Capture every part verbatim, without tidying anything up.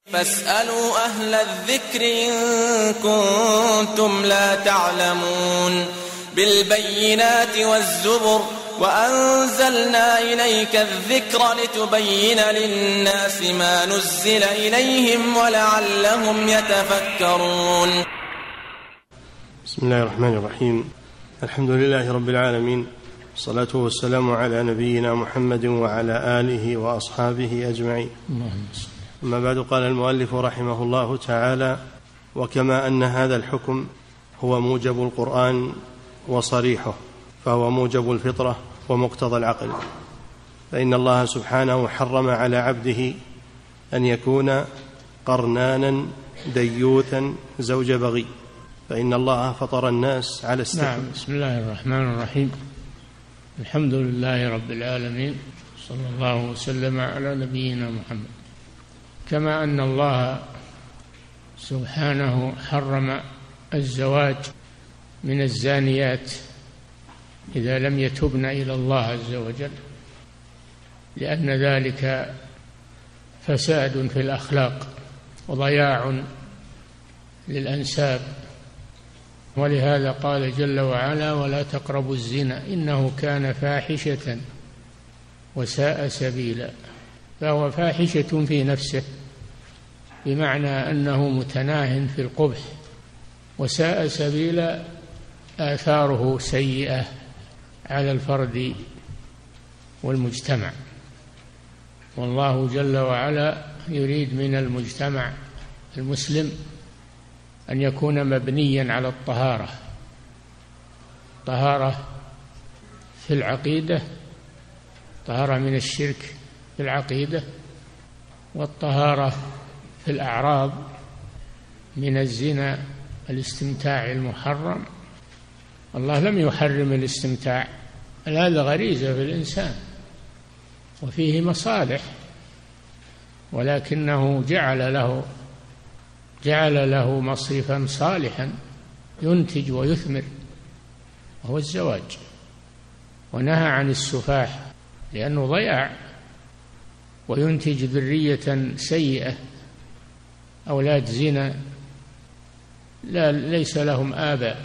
فاسألوا أهل الذكر إن كنتم لا تعلمون بالبينات والزبر وأنزلنا إليك الذكر لتبين للناس ما نزل إليهم ولعلهم يتفكرون. بسم الله الرحمن الرحيم. الحمد لله رب العالمين، الصلاة والسلام على نبينا محمد وعلى آله وأصحابه أجمعين. أما بعد، قال المؤلف رحمه الله تعالى: وكما أن هذا الحكم هو موجب القرآن وصريحه، فهو موجب الفطرة ومقتضى العقل، فإن الله سبحانه حرم على عبده أن يكون قرنانا ديوثا زوج بغي، فإن الله فطر الناس على استحباب. نعم. بسم الله الرحمن الرحيم. الحمد لله رب العالمين، صلى الله وسلم على نبينا محمد. كما أن الله سبحانه حرم الزواج من الزانيات إذا لم يتبن إلى الله عز وجل، لأن ذلك فساد في الأخلاق وضياع للأنساب، ولهذا قال جل وعلا: ولا تقربوا الزنا إنه كان فاحشة وساء سبيلا. فهو فاحشة في نفسه، بمعنى أنه متناه في القبح، وساء سبيلا آثاره سيئة على الفرد والمجتمع. والله جل وعلا يريد من المجتمع المسلم أن يكون مبنيا على الطهارة، طهارة في العقيدة، طهارة من الشرك في العقيدة، والطهارة في الأعراض من الزنا، الاستمتاع المحرم. الله لم يحرم الاستمتاع، هذا غريزة في الإنسان وفيه مصالح، ولكنه جعل له جعل له مصرفا صالحا ينتج ويثمر، وهو الزواج، ونهى عن السفاح لأنه ضياع وينتج ذرية سيئة، أولاد زنا لا ليس لهم آباء،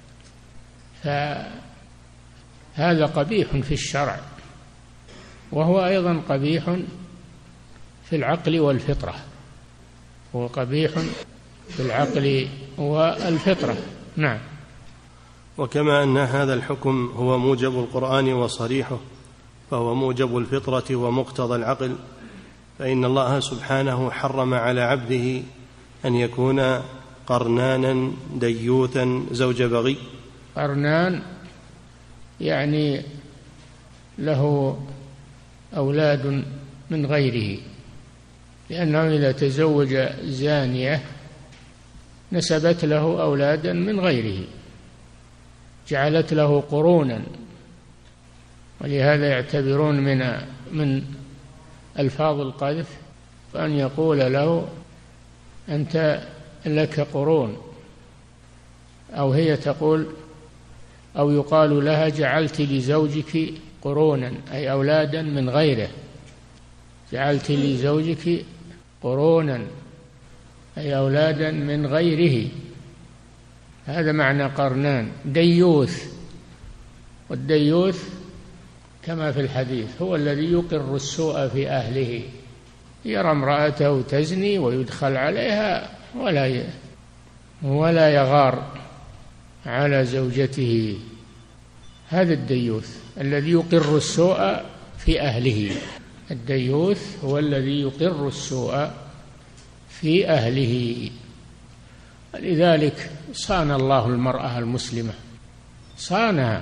فهذا قبيح في الشرع، وهو أيضا قبيح في العقل والفطرة، هو قبيح في العقل والفطرة. نعم. وكما أن هذا الحكم هو موجب القرآن وصريحه، فهو موجب الفطرة ومقتضى العقل، فإن الله سبحانه حرم على عبده أن يكون قرنانا ديوثا زوج بغي. قرنان يعني له أولاد من غيره، لأنه إذا تزوج زانية نسبت له أولادا من غيره، جعلت له قرونا. ولهذا يعتبرون من من ألفاظ القذف فأن يقول له: أنت لك قرون، أو هي تقول أو يقال لها: جعلت لزوجك قرونا، أي أولادا من غيره، جعلت لزوجك قرونا أي أولادا من غيره. هذا معنى قرنان. ديوث، والديوث كما في الحديث هو الذي يقر السوء في أهله، يرى امرأته تزني ويدخل عليها ولا ولا يغار على زوجته. هذا الديوث الذي يقر السوء في أهله. الديوث هو الذي يقر السوء في أهله. لذلك صان الله المرأة المسلمة، صانها،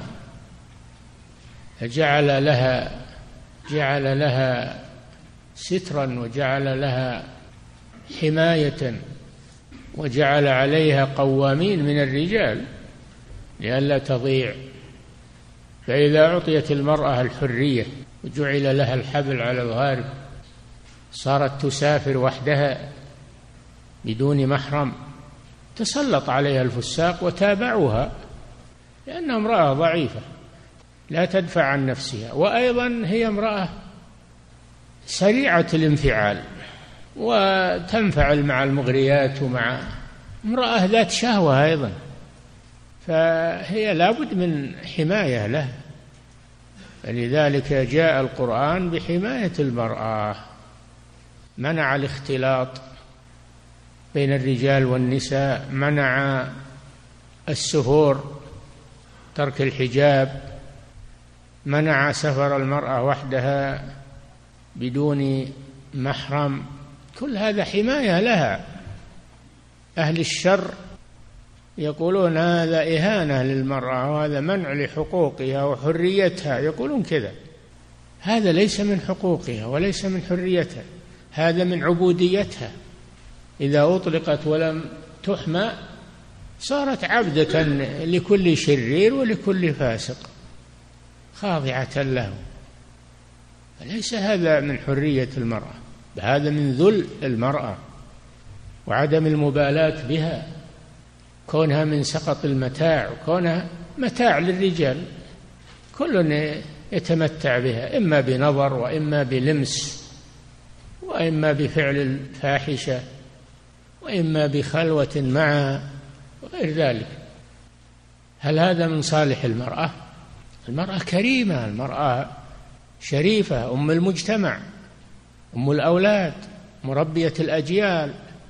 جعل لها جعل لها سترا، وجعل لها حماية، وجعل عليها قوامين من الرجال لئلا تضيع. فإذا أعطيت المرأة الحرية وجعل لها الحبل على الغارب، صارت تسافر وحدها بدون محرم، تسلط عليها الفساق وتابعوها، لأنها امرأة ضعيفة لا تدفع عن نفسها، وأيضا هي امرأة سريعة الانفعال، وتنفعل مع المغريات ومع امرأة ذات شهوة أيضا، فهي لابد من حماية له. فلذلك جاء القرآن بحماية المرأة، منع الاختلاط بين الرجال والنساء، منع السفور، ترك الحجاب، منع سفر المرأة وحدها بدون محرم، كل هذا حماية لها. أهل الشر يقولون هذا إهانة للمرأة وهذا منع لحقوقها وحريتها، يقولون كذا. هذا ليس من حقوقها وليس من حريتها، هذا من عبوديتها. إذا أطلقت ولم تحمى صارت عبدة لكل شرير ولكل فاسق خاضعة له. فليس هذا من حرية المرأة، هذا من ذل المرأة وعدم المبالاة بها، كونها من سقط المتاع وكونها متاع للرجال، كل يتمتع بها إما بنظر وإما بلمس وإما بفعل الفاحشة وإما بخلوة معها وغير ذلك. هل هذا من صالح المرأة؟ المرأة كريمة، المرأة شريفة، أم المجتمع، أم الأولاد، مربية الأجيال،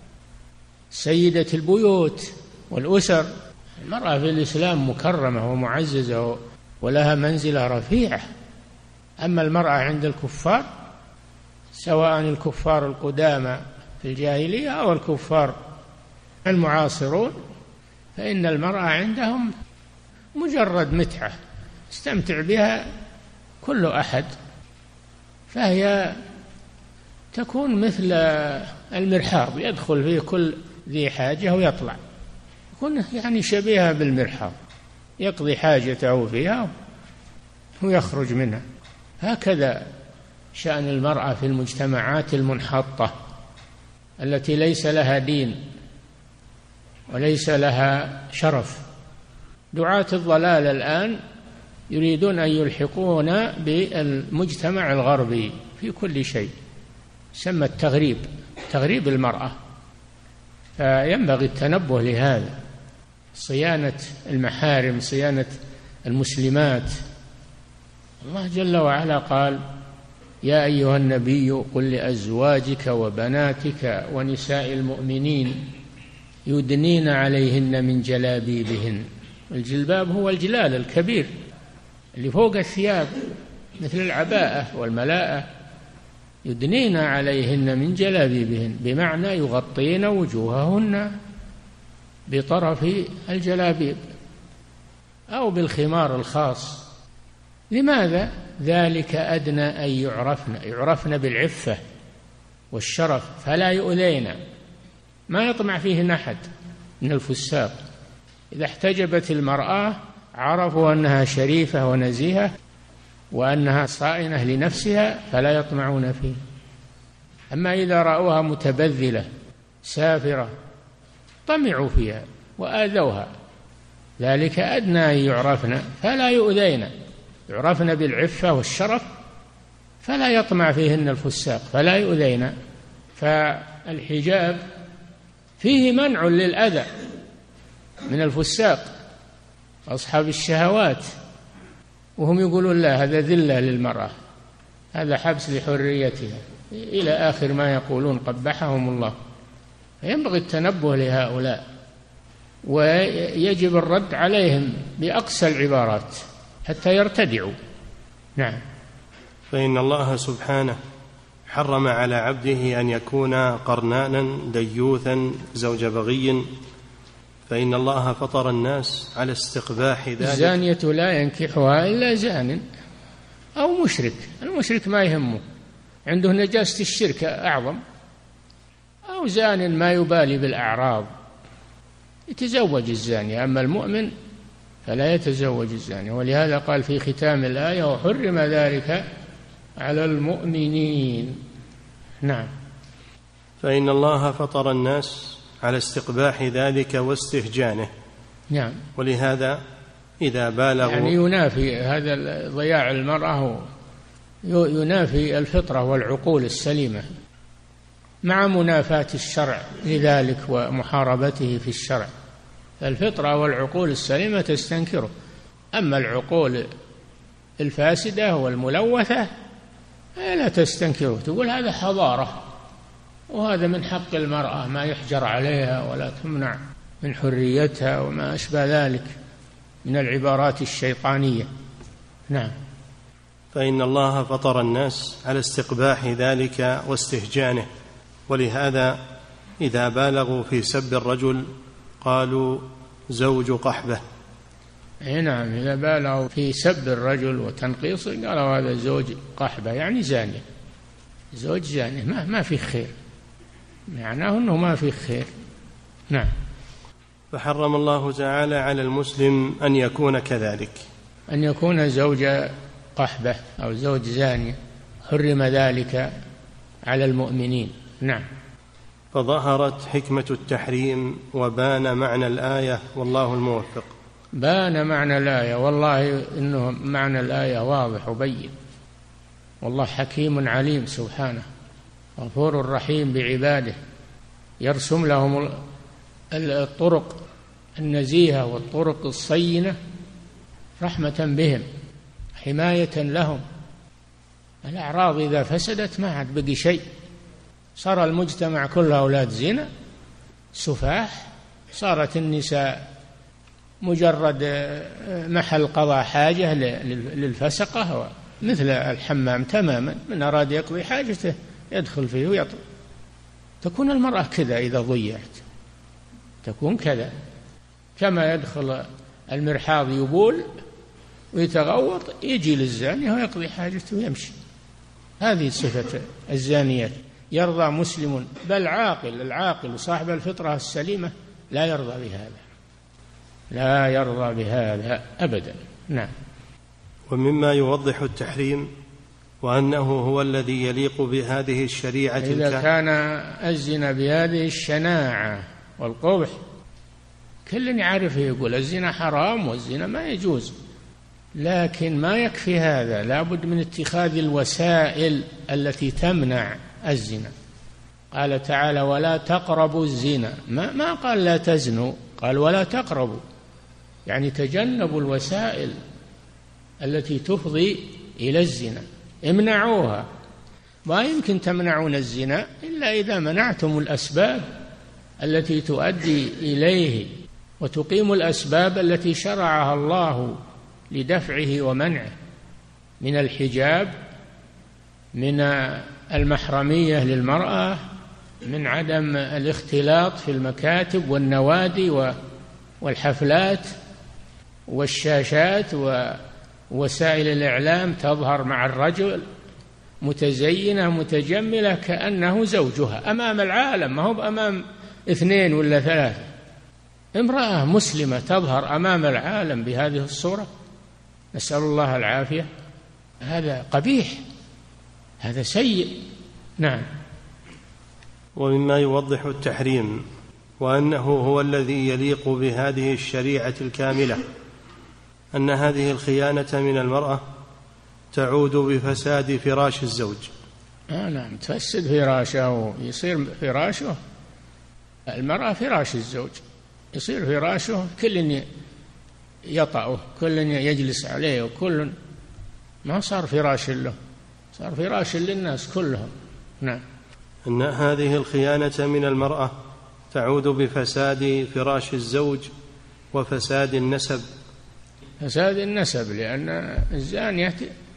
سيدة البيوت والأسر. المرأة في الإسلام مكرمة ومعززة ولها منزلة رفيعة. أما المرأة عند الكفار، سواء الكفار القدامى في الجاهلية أو الكفار المعاصرون، فإن المرأة عندهم مجرد متعة يستمتع بها كل أحد، فهي تكون مثل المرحاض يدخل فيه كل ذي حاجة ويطلع، يكون يعني شبيهة بالمرحاض، يقضي حاجته فيها ويخرج منها. هكذا شأن المرأة في المجتمعات المنحطة التي ليس لها دين وليس لها شرف. دعاة الضلال الآن يريدون أن يلحقون بالمجتمع الغربي في كل شيء، سمى التغريب، تغريب المرأة. فينبغي التنبه لهذا، صيانة المحارم، صيانة المسلمات. الله جل وعلا قال: يا أيها النبي قل لأزواجك وبناتك ونساء المؤمنين يدنين عليهن من جلابيبهن. الجلباب هو الجلال الكبير اللي فوق الثياب مثل العباءة والملاءة. يدنين عليهن من جلابيبهن بمعنى يغطين وجوههن بطرف الجلابيب أو بالخمار الخاص. لماذا؟ ذلك أدنى أن يعرفن يعرفن بالعفة والشرف فلا يؤذين، ما يطمع فيهن أحد من الفساق. إذا احتجبت المرأة عرفوا أنها شريفة ونزيهة وأنها صائنة لنفسها فلا يطمعون فيه. أما إذا رأوها متبذلة سافرة طمعوا فيها وآذوها. ذلك أدنى أن يعرفن فلا يؤذين، يعرفن بالعفة والشرف فلا يطمع فيهن الفساق فلا يؤذين. فالحجاب فيه منع للأذى من الفساق أصحاب الشهوات، وهم يقولون لا، هذا ذلة للمرأة، هذا حبس لحريتها، إلى آخر ما يقولون قبحهم الله. فينبغي التنبه لهؤلاء ويجب الرد عليهم بأقسى العبارات حتى يرتدعوا. نعم. فإن الله سبحانه حرم على عبده أن يكون قرنانا ديوثا زوج بغي، فإن الله فطر الناس على استقباح ذلك. الزانية لا ينكحها إلا زان أو مشرك. المشرك ما يهمه، عنده نجاسة الشرك أعظم، أو زان ما يبالي بالأعراض يتزوج الزانية. أما المؤمن فلا يتزوج الزانية. ولهذا قال في ختام الآية: وحرم ذلك على المؤمنين. نعم. فإن الله فطر الناس على استقباح ذلك واستهجانه. نعم. ولهذا إذا بالغوا يعني ينافي هذا ضياع المرأة، ينافي الفطرة والعقول السليمة. مع منافاة الشرع لذلك ومحاربته في الشرع. فالفطرة والعقول السليمة تستنكره، أما العقول الفاسدة والملوثة لا تستنكره، تقول هذا حضارة وهذا من حق المرأة ما يحجر عليها ولا تمنع من حريتها وما أشبه ذلك من العبارات الشيطانية. نعم. فإن الله فطر الناس على استقباح ذلك واستهجانه، ولهذا إذا بالغوا في سب الرجل قالوا زوج قحبة. نعم، إذا بالغوا في سب الرجل وتنقيصه قالوا هذا زوج قحبة، يعني زاني، زوج زاني، ما ما في خير، معناه أنه ما في خير. نعم. فحرم الله تعالى على المسلم أن يكون كذلك، أن يكون زوج قحبة أو زوج زاني، حرم ذلك على المؤمنين. نعم. فظهرت حكمة التحريم وبان معنى الآية، والله الموفق. بان معنى الآية، والله إنه معنى الآية واضح وبين، والله حكيم عليم سبحانه، غفور رحيم بعباده، يرسم لهم الطرق النزيهة والطرق الصينة رحمة بهم، حماية لهم. الأعراض إذا فسدت ما عاد بقي شيء، صار المجتمع كله أولاد زنا سفاح، صارت النساء مجرد محل قضاء حاجة للفسقة، مثل الحمام تماما، من أراد يقضي حاجته يدخل فيه ويطلع. تكون المرأة كذا إذا ضيعت، تكون كذا، كما يدخل المرحاض يبول ويتغوط يجي للزاني ويقضي حاجته ويمشي. هذه صفة الزانيات. يرضى مسلم بل عاقل، العاقل وصاحب الفطرة السليمة لا يرضى بهذا، لا يرضى بهذا أبدا. نعم. ومما يوضح التحريم وأنه هو الذي يليق بهذه الشريعة، إذا كان الزنا بهذه الشناعة والقبح، كل يعرف يقول الزنا حرام والزنا ما يجوز، لكن ما يكفي هذا، لا بد من اتخاذ الوسائل التي تمنع الزنا. قال تعالى ولا تقربوا الزنا، ما, ما قال لا تزنوا، قال ولا تقربوا، يعني تجنبوا الوسائل التي تفضي إلى الزنا، امنعوها. ما يمكن تمنعون الزنا إلا إذا منعتم الأسباب التي تؤدي إليه، وتقيم الأسباب التي شرعها الله لدفعه ومنعه، من الحجاب، من المحرمية للمرأة، من عدم الاختلاط في المكاتب والنوادي والحفلات والشاشات ووسائل الإعلام، تظهر مع الرجل متزينة متجملة كأنه زوجها أمام العالم، ما هو أمام اثنين ولا ثلاثة. امرأة مسلمة تظهر أمام العالم بهذه الصورة، نسأل الله العافية، هذا قبيح، هذا سيء. نعم. ومما يوضح التحريم وأنه هو الذي يليق بهذه الشريعة الكاملة أن هذه الخيانة من المرأة تعود بفساد فراش الزوج. آه نعم، تفسد فراشه ويصير فراشه، المرأة فراش الزوج، يصير فراشه كل يطأه، كل يجلس عليه، وكل ما صار فراش له، صار فراش للناس كلهم. نعم. أن هذه الخيانة من المرأة تعود بفساد فراش الزوج وفساد النسب. فساد النسب، لأن الزانية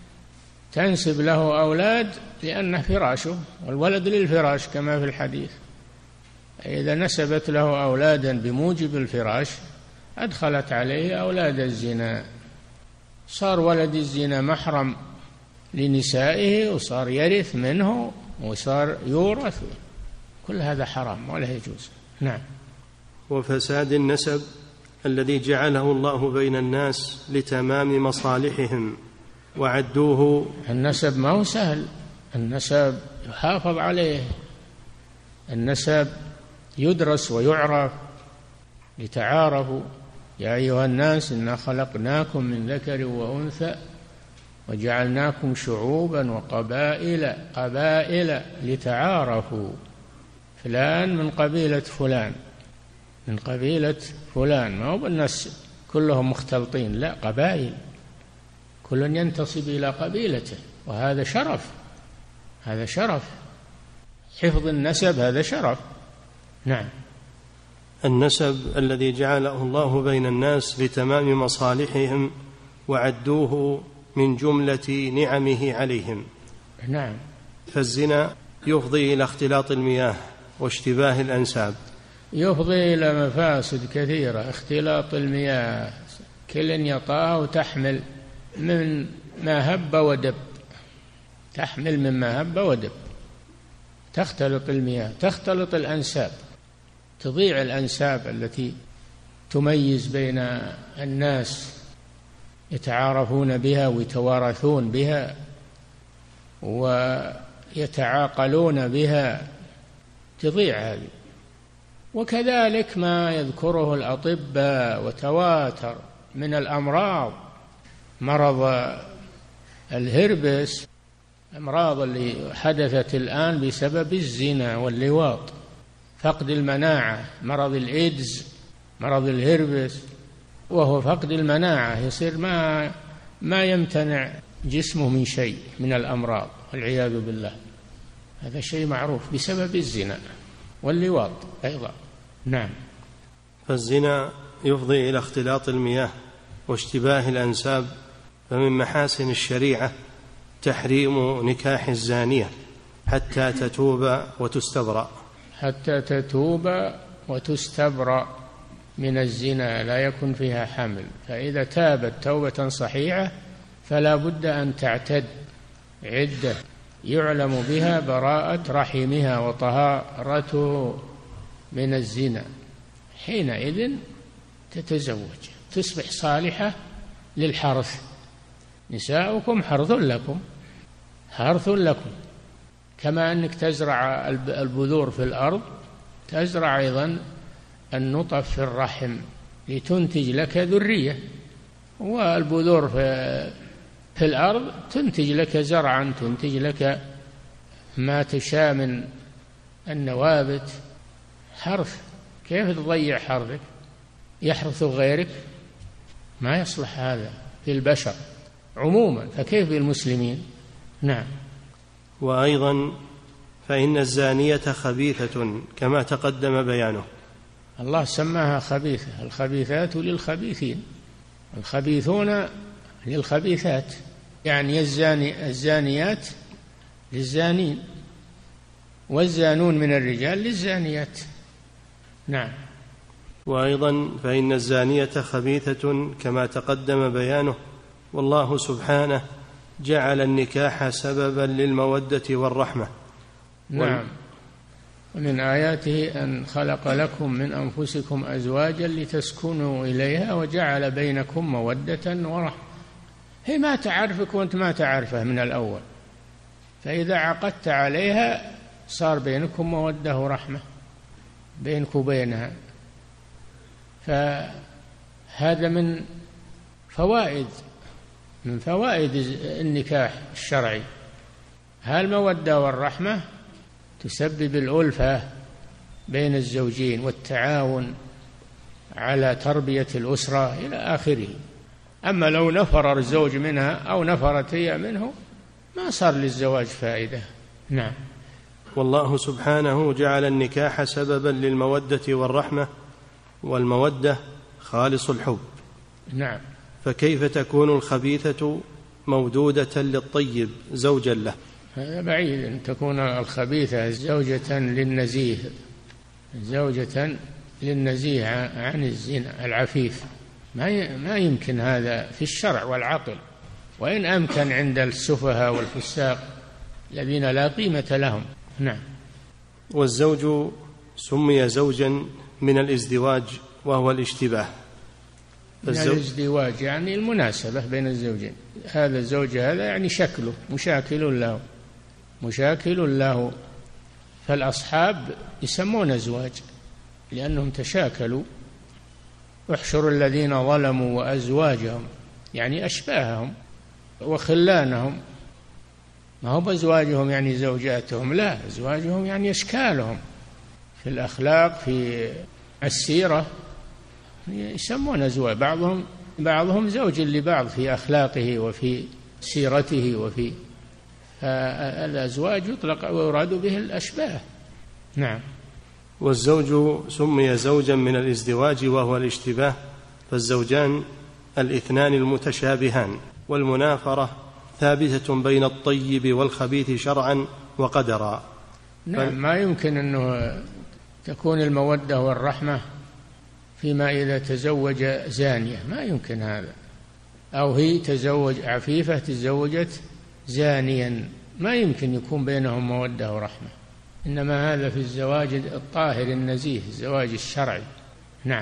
تنسب له أولاد لأنه فراشه، والولد للفراش كما في الحديث. إذا نسبت له أولادا بموجب الفراش أدخلت عليه أولاد الزنا، صار ولد الزنا محرم لنسائه، وصار يرث منه، وصار يورث، كل هذا حرام ولا يجوز. نعم. وفساد النسب الذي جعله الله بين الناس لتمام مصالحهم وعدوه. النسب ما هو سهل، النسب يحافظ عليه، النسب يدرس ويعرف لتعارفوا. يا أيها الناس إنا خلقناكم من ذكر وأنثى وجعلناكم شعوبا وقبائل قبائل لتعارفوا فلان من قبيلة فلان، من قبيلة فلان، ما هو بالناس كلهم مختلطين، لا، قبائل، كل ينتسب إلى قبيلته، وهذا شرف، هذا شرف، حفظ النسب هذا شرف. نعم. النسب الذي جعله الله بين الناس لتمام مصالحهم وعدوه من جملة نعمه عليهم. نعم. فالزنا يفضي إلى اختلاط المياه واشتباه الأنساب، يفضي إلى مفاسد كثيرة. اختلاط المياه، كل يطاه وتحمل من ما هب ودب، تحمل مما هب ودب، تختلط المياه، تختلط الأنساب، تضيع الأنساب التي تميز بين الناس، يتعارفون بها ويتوارثون بها ويتعاقلون بها، تضيع هذه. وكذلك ما يذكره الأطباء وتواتر من الأمراض، مرض الهربس، الأمراض اللي حدثت الآن بسبب الزنا واللواط، فقد المناعة، مرض الإيدز، مرض الهربس، وهو فقد المناعة، يصير ما ما يمتنع جسمه من شيء من الأمراض والعياذ بالله، هذا شيء معروف بسبب الزنا واللواط أيضا. نعم. فالزنا يفضي إلى اختلاط المياه واشتباه الأنساب، فمن محاسن الشريعة تحريم نكاح الزانية حتى تتوب وتستبرأ، حتى تتوب وتستبرأ من الزنا، لا يكن فيها حمل. فإذا تابت توبة صحيحة فلا بد أن تعتد عدة يعلم بها براءة رحمها وطهارته من الزنا، حينئذ تتزوج، تصبح صالحة للحرث. نساؤكم حرث لكم، حرث لكم، كما أنك تزرع البذور في الأرض، تزرع أيضا النطف في الرحم لتنتج لك ذرية، والبذور في, في الأرض تنتج لك زرعا، تنتج لك ما تشاء من النوابت. حرث، كيف تضيع حرثك؟ يحرث غيرك؟ ما يصلح هذا في البشر عموما، فكيف بالمسلمين؟ نعم. وأيضا فإن الزانية خبيثة كما تقدم بيانه، الله سماها خبيثة، الخبيثات للخبيثين، الخبيثون للخبيثات، يعني الزاني الزانيات للزانين، والزانون من الرجال للزانيات. نعم. وأيضا فإن الزانية خبيثة كما تقدم بيانه، والله سبحانه جعل النكاح سببا للمودة والرحمة. نعم. ومن آياته أن خلق لكم من أنفسكم أزواجا لتسكنوا إليها وجعل بينكم مودة ورحمة. هي ما تعرفك وأنت ما تعرفه من الأول، فإذا عقدت عليها صار بينكم مودة ورحمة بينك وبينها. فهذا من فوائد من فوائد النكاح الشرعي. هالمودة والرحمة تسبب الألفة بين الزوجين والتعاون على تربية الأسرة إلى آخره. أما لو نفر الزوج منها أو نفرت هي منه ما صار للزواج فائدة. نعم. والله سبحانه جعل النكاح سببا للمودة والرحمة، والمودة خالص الحب. نعم. فكيف تكون الخبيثة مودودة للطيب زوجا له؟ هذا بعيد أن تكون الخبيثة زوجة للنزيه، زوجة للنزيه عن الزنا العفيف، ما ما يمكن هذا في الشرع والعقل، وإن أمكن عند السفهاء والفساق الذين لا قيمة لهم. نعم. والزوج سمي زوجا من الازدواج وهو الاشتباه. من الازدواج يعني المناسبة بين الزوجين، هذا الزوج هذا يعني شكله مشاكل له مشاكل له فالأصحاب يسمون أزواج لأنهم تشاكلوا. احشروا الذين ظلموا وأزواجهم، يعني أشباههم وخلانهم، ما هو بأزواجهم يعني زوجاتهم، لا، أزواجهم يعني أشكالهم في الأخلاق في السيرة يسمون أزواج، بعضهم بعضهم زوج لبعض في أخلاقه وفي سيرته وفي الأزواج يطلق ويراد به الأشباه. نعم. والزوج سمي زوجا من الازدواج وهو الاشتباه، فالزوجان الاثنان المتشابهان، والمنافرة ثابتة بين الطيب والخبيث شرعا وقدرا. نعم. ما يمكن أنه تكون المودة والرحمة فيما إذا تزوج زانية، ما يمكن هذا، أو هي تزوج عفيفة تزوجت زانيا، ما يمكن يكون بينهم مودة ورحمة، إنما هذا في الزواج الطاهر النزيه، الزواج الشرعي. نعم.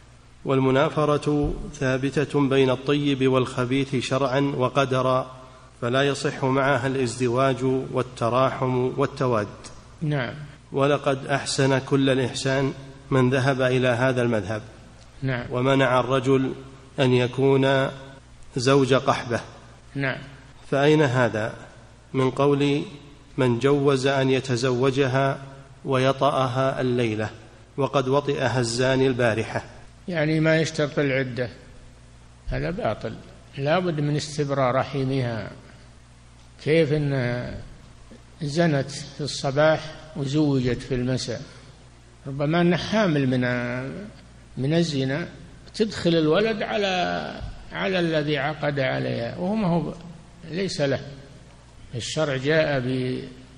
والمنافرة ثابتة بين الطيب والخبيث شرعا وقدرا، فلا يصح معها الازدواج والتراحم والتواد. نعم. ولقد أحسن كل الإحسان من ذهب إلى هذا المذهب. نعم. ومنع الرجل أن يكون زوج قحبة. نعم. فأين هذا من قول من جوز أن يتزوجها ويطأها الليلة وقد وطئها الزاني البارحة؟ يعني ما يشترط العدة، هذا باطل، لا بد من استبراء رحمها. كيف أن زنت في الصباح وزوجت في المساء؟ ربما أنها حامل من من الزنا، تدخل الولد على على الذي عقد عليها وهو ما هو ليس له. الشرع جاء ب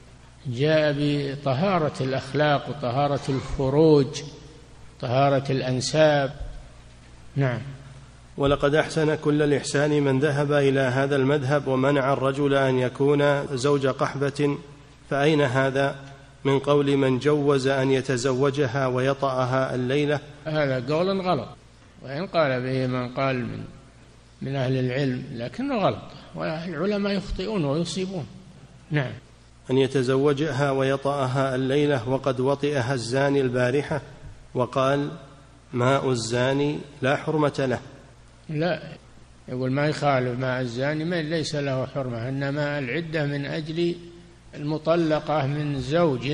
جاء بطهارة الأخلاق وطهارة الفروج، طهارة الأنساب. نعم. ولقد أحسن كل الإحسان من ذهب إلى هذا المذهب ومنع الرجل أن يكون زوج قحبة، فأين هذا من قول من جوز أن يتزوجها ويطأها الليلة؟ هذا قول غلط، وإن قال به من قال من من أهل العلم، لكنه غلط، والعلماء يخطئون ويصيبون. نعم. أن يتزوجها ويطأها الليلة وقد وطئها الزاني البارحة، وقال ماء الزاني لا حرمة له. لا، يقول ما يخالف ماء الزاني ما ليس له حرمة، إنما العدة من أجل المطلقة من زوج،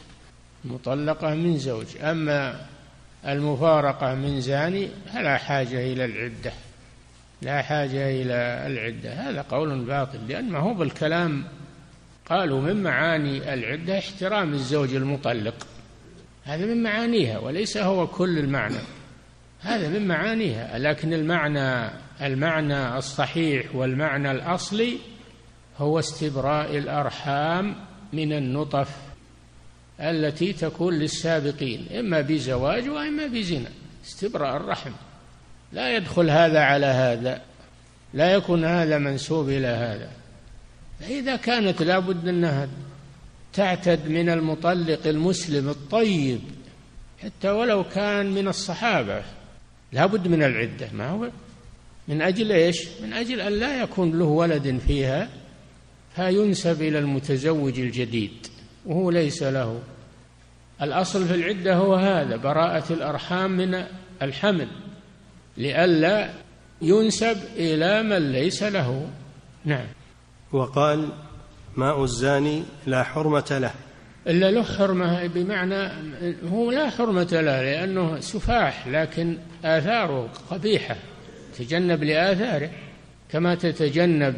مطلقة من زوج، أما المفارقة من زاني فلا حاجة إلى العدة، لا حاجة إلى العدة. هذا قول باطل، لأن ما هو بالكلام. قالوا من معاني العدة احترام الزوج المطلق، هذا من معانيها، وليس هو كل المعنى، هذا من معانيها. لكن المعنى المعنى الصحيح والمعنى الأصلي هو استبراء الأرحام من النطف التي تكون للسابقين، إما بزواج وإما بزنا، استبراء الرحم. لا يدخل هذا على هذا، لا يكون هذا منسوب إلى هذا. فإذا كانت لابد أنها تعتد من المطلق المسلم الطيب حتى ولو كان من الصحابة، لابد من العدة. ما هو من أجل إيش؟ من أجل أن لا يكون له ولد فيها فينسب إلى المتزوج الجديد وهو ليس له. الأصل في العدة هو هذا، براءة الأرحام من الحمل، لئلا ينسب إلى من ليس له. نعم. وقال ماء الزاني لا حرمة له. إلا له حرمة، بمعنى هو لا حرمة له لأنه سفاح، لكن آثاره قبيحة، تجنب لآثاره كما تتجنب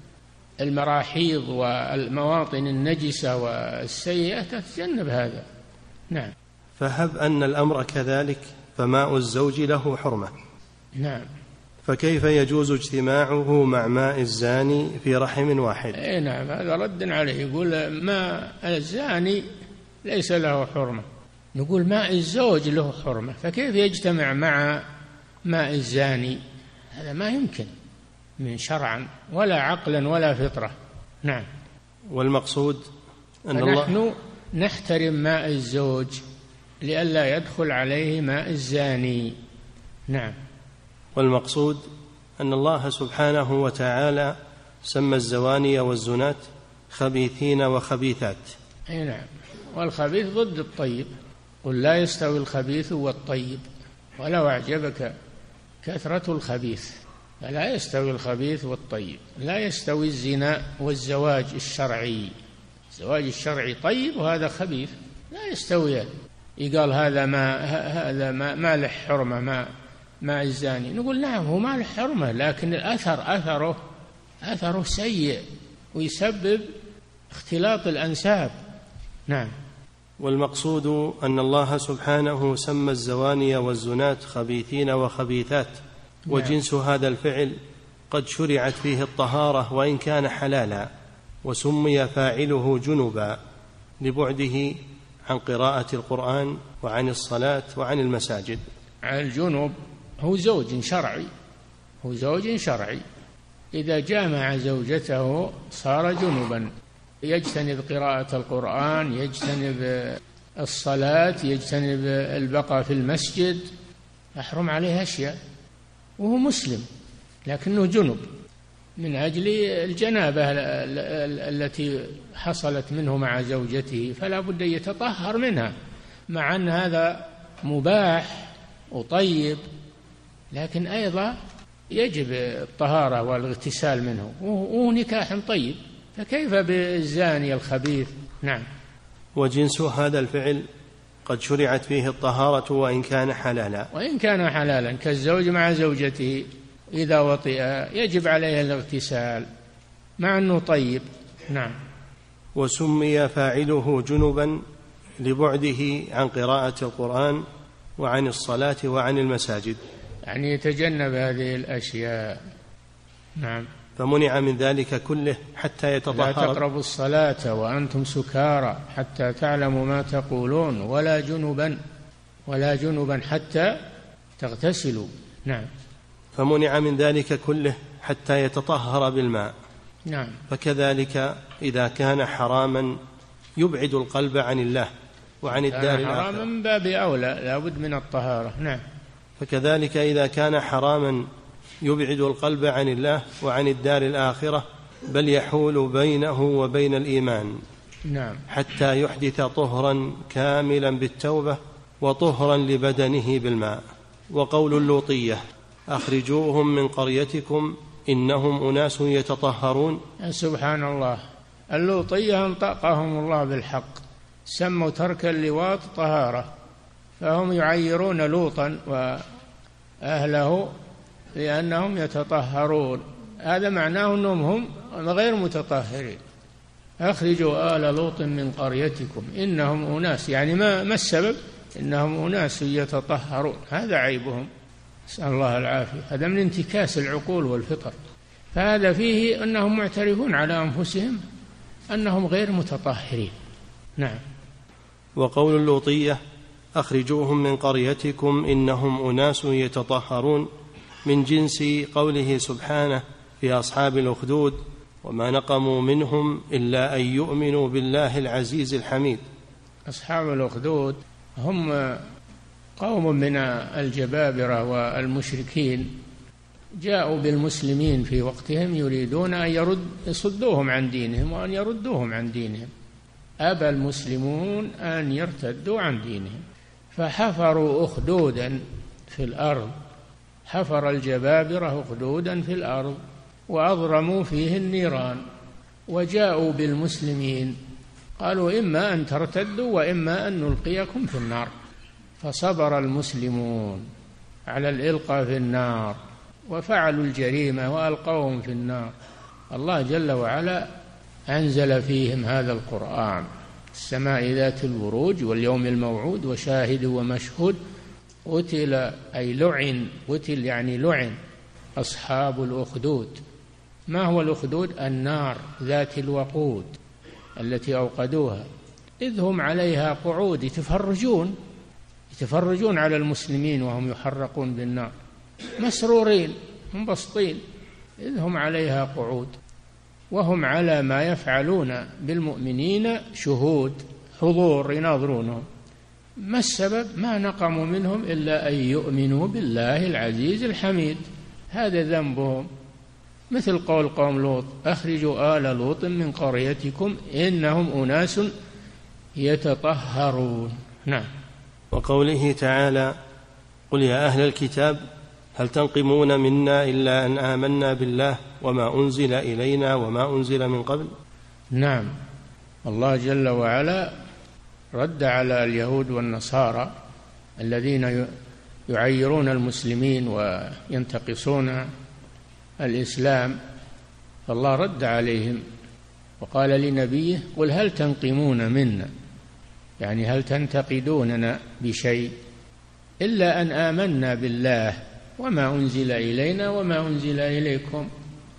المراحيض والمواطن النجسة والسيئة، تتجنب هذا. نعم. فهب أن الأمر كذلك فماء الزوج له حرمة. نعم. فكيف يجوز اجتماعه مع ماء الزاني في رحم واحد؟ اي نعم، هذا رد عليه، يقول ماء الزاني ليس له حرمة، نقول ماء الزوج له حرمة، فكيف يجتمع مع ماء الزاني؟ هذا ما يمكن من شرعا ولا عقلا ولا فطرة. نعم. والمقصود أن الله نحن الله نحترم ماء الزوج لئلا يدخل عليه ماء الزاني. نعم. والمقصود أن الله سبحانه وتعالى سمى الزواني والزنات خبيثين وخبيثات. أي نعم. والخبيث ضد الطيب، قل لا يستوي الخبيث والطيب ولو أعجبك كثرة الخبيث، فلا يستوي الخبيث والطيب. لا يستوي الزنا والزواج الشرعي، الزواج الشرعي طيب وهذا خبيث، لا يستويان. يقال هذا ما هذا ما, ما له حرمة ما ماء الزاني، نقول نعم هو ما له حرمة، لكن الأثر أثره أثره سيء ويسبب اختلاط الأنساب. نعم. والمقصود أن الله سبحانه سمى الزواني والزنات خبيثين وخبيثات، وجنس هذا الفعل قد شرعت فيه الطهارة وإن كان حلالا، وسمي فاعله جنبا لبعده عن قراءة القرآن وعن الصلاة وعن المساجد. الجنب هو زوج شرعي، هو زوج شرعي إذا جامع زوجته صار جنبا، يجتنب قراءة القرآن، يجتنب الصلاة، يجتنب البقاء في المسجد، يحرم عليه أشياء وهو مسلم لكنه جنب من أجل الجنابة التي حصلت منه مع زوجته، فلا بد أن يتطهر منها، مع أن هذا مباح وطيب، لكن أيضا يجب الطهارة والاغتسال منه، وهو نكاح طيب، فكيف بالزاني الخبيث؟ نعم. وجنس هذا الفعل قد شرعت فيه الطهارة وإن كان حلالا، وإن كان حلالا كالزوج مع زوجته إذا وطئ يجب عليه الاغتسال مع أنه طيب. نعم. وسمي فاعله جنبا لبعده عن قراءة القرآن وعن الصلاة وعن المساجد، يعني يتجنب هذه الأشياء. نعم. فمنع من ذلك كله حتى يتطهر. لا تقربوا الصلاة وأنتم سكارى حتى تعلموا ما تقولون ولا جنبا ولا جنبا حتى تغتسلوا. نعم. فمنع من ذلك كله حتى يتطهر بالماء. نعم. فكذلك إذا كان حراما يبعد القلب عن الله وعن الدار الآخرة، حراما من باب أولى لا بد من الطهارة. نعم. فكذلك إذا كان حراما يبعد القلب عن الله وعن الدار الآخرة، بل يحول بينه وبين الإيمان. نعم. حتى يحدث طهرا كاملا بالتوبة وطهرا لبدنه بالماء. وقول اللوطية أخرجوهم من قريتكم إنهم أناس يتطهرون. سبحان الله، اللوطية انطقهم الله بالحق، سموا ترك اللواط طهارة، فهم يعيرون لوطا وأهله لأنهم يتطهرون، هذا معناه أنهم هم غير متطهرين. أخرجوا آل لوط من قريتكم إنهم أناس، يعني ما, ما السبب؟ إنهم أناس يتطهرون، هذا عيبهم، نسأل الله العافية. هذا من انتكاس العقول والفطر، فهذا فيه أنهم معترفون على أنفسهم أنهم غير متطهرين. نعم. وقول اللوطية أخرجوهم من قريتكم إنهم أناس يتطهرون من جنس قوله سبحانه في أصحاب الأخدود وما نقموا منهم إلا أن يؤمنوا بالله العزيز الحميد. أصحاب الأخدود هم قوم من الجبابرة والمشركين جاءوا بالمسلمين في وقتهم يريدون أن يرد يصدوهم عن دينهم وأن يردوهم عن دينهم، أبى المسلمون أن يرتدوا عن دينهم، فحفروا أخدودا في الأرض، حفر الجبابرة أخدودا في الأرض وأضرموا فيه النيران، وجاءوا بالمسلمين قالوا إما أن ترتدوا وإما أن نلقيكم في النار، فصبر المسلمون على الإلقاء في النار وفعلوا الجريمة وألقوهم في النار. الله جل وعلا أنزل فيهم هذا القرآن: السماء ذات البروج واليوم الموعود وشاهد ومشهود قتل أي لعن، قتل يعني لعن أصحاب الأخدود. ما هو الأخدود؟ النار ذات الوقود التي أوقدوها، إذ هم عليها قعود يتفرجون يتفرجون على المسلمين وهم يحرقون بالنار، مسرورين منبسطين، إذ هم عليها قعود وهم على ما يفعلون بالمؤمنين شهود، حضور يناظرونهم. ما السبب؟ ما نقموا منهم إلا أن يؤمنوا بالله العزيز الحميد، هذا ذنبهم. مثل قول قوم لوط: أخرجوا آل لوط من قريتكم إنهم أناس يتطهرون. نعم. وقوله تعالى: قل يا أهل الكتاب هل تنقمون منا إلا أن آمنا بالله وما أنزل إلينا وما أنزل من قبل. نعم. الله جل وعلا رد على اليهود والنصارى الذين يعيرون المسلمين وينتقصون الإسلام، فالله رد عليهم وقال لنبيه: قل هل تنقمون منا، يعني هل تنتقدوننا بشيء إلا أن آمنا بالله وما أنزل إلينا وما أنزل إليكم،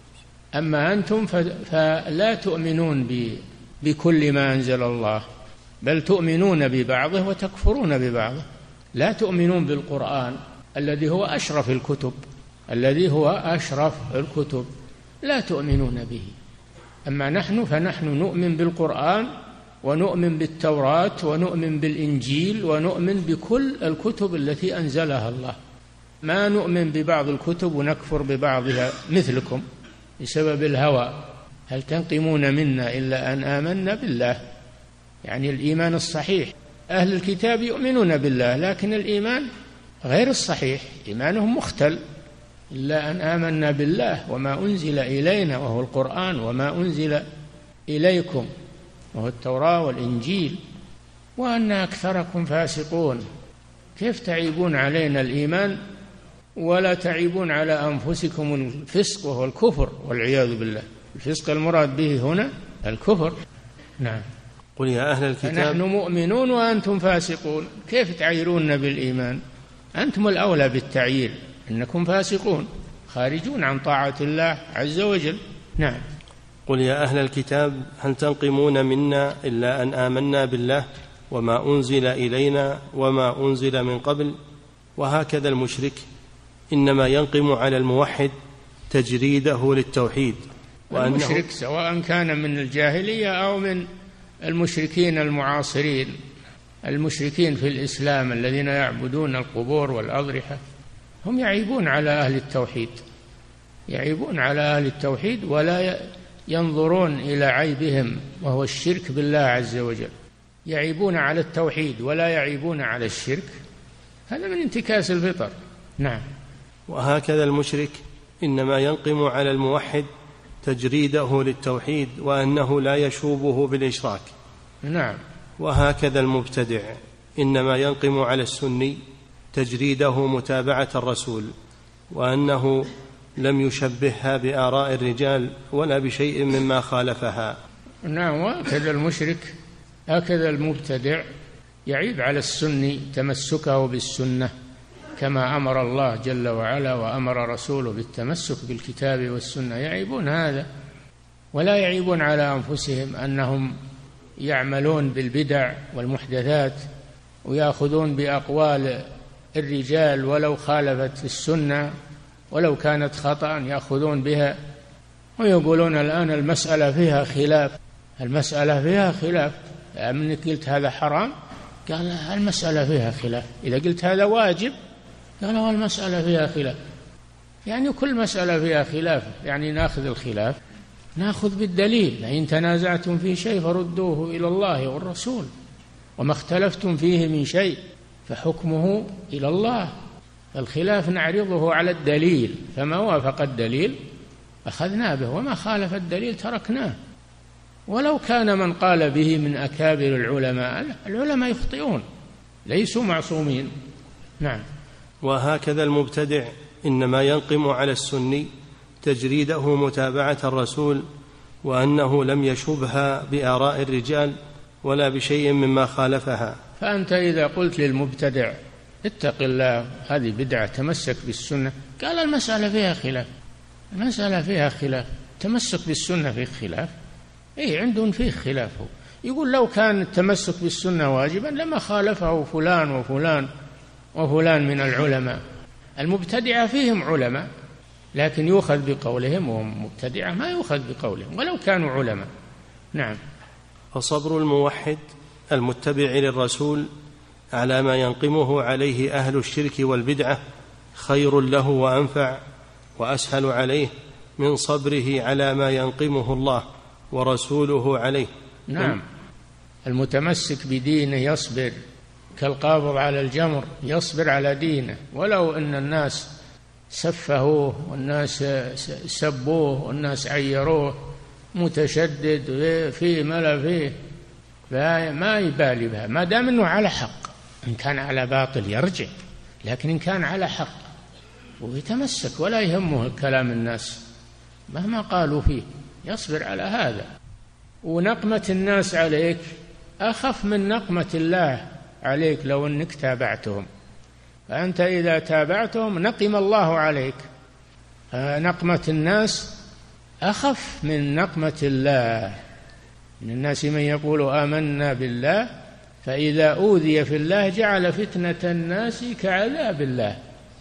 أما أنتم فلا تؤمنون بكل ما أنزل الله، بل تؤمنون ببعضه وتكفرون ببعضه. لا تؤمنون بالقرآن الذي هو أشرف الكتب الذي هو أشرف الكتب لا تؤمنون به. أما نحن فنحن نؤمن بالقرآن ونؤمن بالتوراة ونؤمن بالإنجيل ونؤمن بكل الكتب التي أنزلها الله، ما نؤمن ببعض الكتب ونكفر ببعضها مثلكم بسبب الهوى. هل تنقمون منا إلا أن آمنا بالله، يعني الإيمان الصحيح. أهل الكتاب يؤمنون بالله لكن الإيمان غير الصحيح، إيمانهم مختل. إلا أن آمنا بالله وما أنزل إلينا وهو القرآن وما أنزل إليكم وهو التوراة والإنجيل وأن أكثركم فاسقون. كيف تعيبون علينا الإيمان ولا تعيبون على أنفسكم الفسق وهو الكفر والعياذ بالله؟ الفسق المراد به هنا الكفر. نعم. قل يا أهل الكتاب نحن مؤمنون وأنتم فاسقون، كيف تعيرون بالإيمان؟ أنتم الأولى بالتعيير، إنكم فاسقون خارجون عن طاعة الله عز وجل. نعم. قل يا أهل الكتاب هل تنقمون منا إلا أن آمنا بالله وما أنزل إلينا وما أنزل من قبل. وهكذا المشرك إنما ينقم على الموحد تجريده للتوحيد. المشرك سواء كان من الجاهلية أو من المشركين المعاصرين، المشركين في الإسلام الذين يعبدون القبور والأضرحة، هم يعيبون على أهل التوحيد، يعيبون على أهل التوحيد ولا ينظرون إلى عيبهم وهو الشرك بالله عز وجل. يعيبون على التوحيد ولا يعيبون على الشرك، هذا من انتكاس الفطر. نعم. وهكذا المشرك إنما ينقم على الموحد تجريده للتوحيد وأنه لا يشوبه بالإشراك. نعم. وهكذا المبتدع إنما ينقم على السني تجريده متابعة الرسول وأنه لم يشبهها بآراء الرجال ولا بشيء مما خالفها. نعم. وهكذا المشرك هكذا المبتدع يعيب على السني تمسكه بالسنة كما أمر الله جل وعلا وأمر رسوله بالتمسك بالكتاب والسنة، يعيبون هذا ولا يعيبون على أنفسهم أنهم يعملون بالبدع والمحدثات ويأخذون بأقوال الرجال ولو خالفت السنة ولو كانت خطأ يأخذون بها، ويقولون الآن المسألة فيها خلاف، المسألة فيها خلاف، من قلت هذا حرام قال المسألة فيها خلاف، إذا قلت هذا واجب قالوا المسألة فيها خلاف. يعني كل مسألة فيها خلاف، يعني ناخذ الخلاف ناخذ بالدليل. إن تنازعتم في شيء فردوه إلى الله والرسول وما اختلفتم فيه من شيء فحكمه إلى الله. الخلاف نعرضه على الدليل، فما وافق الدليل أخذنا به وما خالف الدليل تركناه، ولو كان من قال به من أكابر العلماء. العلماء يخطئون ليسوا معصومين. نعم. وهكذا المبتدع إنما ينقم على السني تجريده متابعة الرسول وأنه لم يشبها بآراء الرجال ولا بشيء مما خالفها. فأنت إذا قلت للمبتدع اتق الله هذه بدعة تمسك بالسنة، قال المسألة فيها خلاف، المسألة فيها خلاف، تمسك بالسنة فيه خلاف. إيه عندهم فيه خلاف. يقول لو كان التمسك بالسنة واجبا لما خالفه فلان وفلان وفلان من العلماء. المبتدعة فيهم علماء لكن يؤخذ بقولهم، وهم مبتدعة ما يؤخذ بقولهم ولو كانوا علماء. نعم. فصبر الموحد المتبع للرسول على ما ينقمه عليه أهل الشرك والبدعة خير له وأنفع وأسهل عليه من صبره على ما ينقمه الله ورسوله عليه. نعم. المتمسك بدينه يصبر كالقابض على الجمر، يصبر على دينه ولو أن الناس سفهوه والناس سبوه والناس عيروه، متشدد فيه ملا فيه، ما يبالي بها ما دام أنه على حق. إن كان على باطل يرجع، لكن إن كان على حق ويتمسك ولا يهمه كلام الناس مهما قالوا فيه، يصبر على هذا. ونقمة الناس عليك أخف من نقمة الله عليك لو أنك تابعتهم، فأنت إذا تابعتهم نقم الله عليك. نقمة الناس أخف من نقمة الله. من الناس من يقول آمنا بالله فإذا أوذي في الله جعل فتنة الناس كعذاب الله.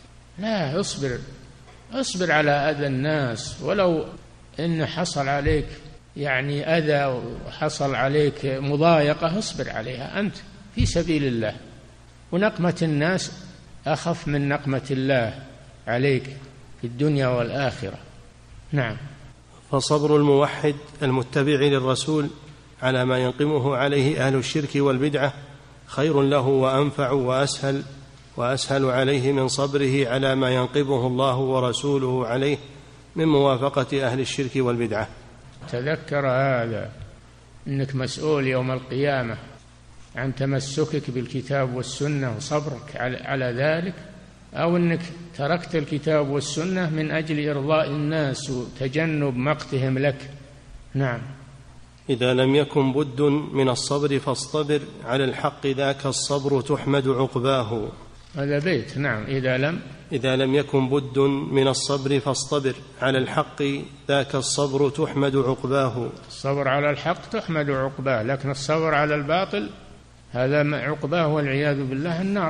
لا، اصبر اصبر على أذى الناس، ولو إن حصل عليك يعني أذى وحصل عليك مضايقة اصبر عليها أنت في سبيل الله. ونقمة الناس أخف من نقمة الله عليك في الدنيا والآخرة. نعم. فصبر الموحد المتبع للرسول على ما ينقمه عليه أهل الشرك والبدعة خير له وأنفع وأسهل وأسهل عليه من صبره على ما ينقمه الله ورسوله عليه من موافقة أهل الشرك والبدعة. تذكر هذا، إنك مسؤول يوم القيامة عن تمسكك بالكتاب والسنة وصبرك على ذلك، أو أنك تركت الكتاب والسنة من أجل إرضاء الناس وتجنب مقتهم لك. نعم. إذا لم يكن بد من الصبر فاصطبر على الحق ذاك الصبر تحمد عقباه. هذا بيت. نعم. إذا لم إذا لم يكن بد من الصبر فاصطبر على الحق ذاك الصبر تحمد عقباه. الصبر على الحق تحمد عقباه، لكن الصبر على الباطل هذا عقباه والعياذ بالله النار.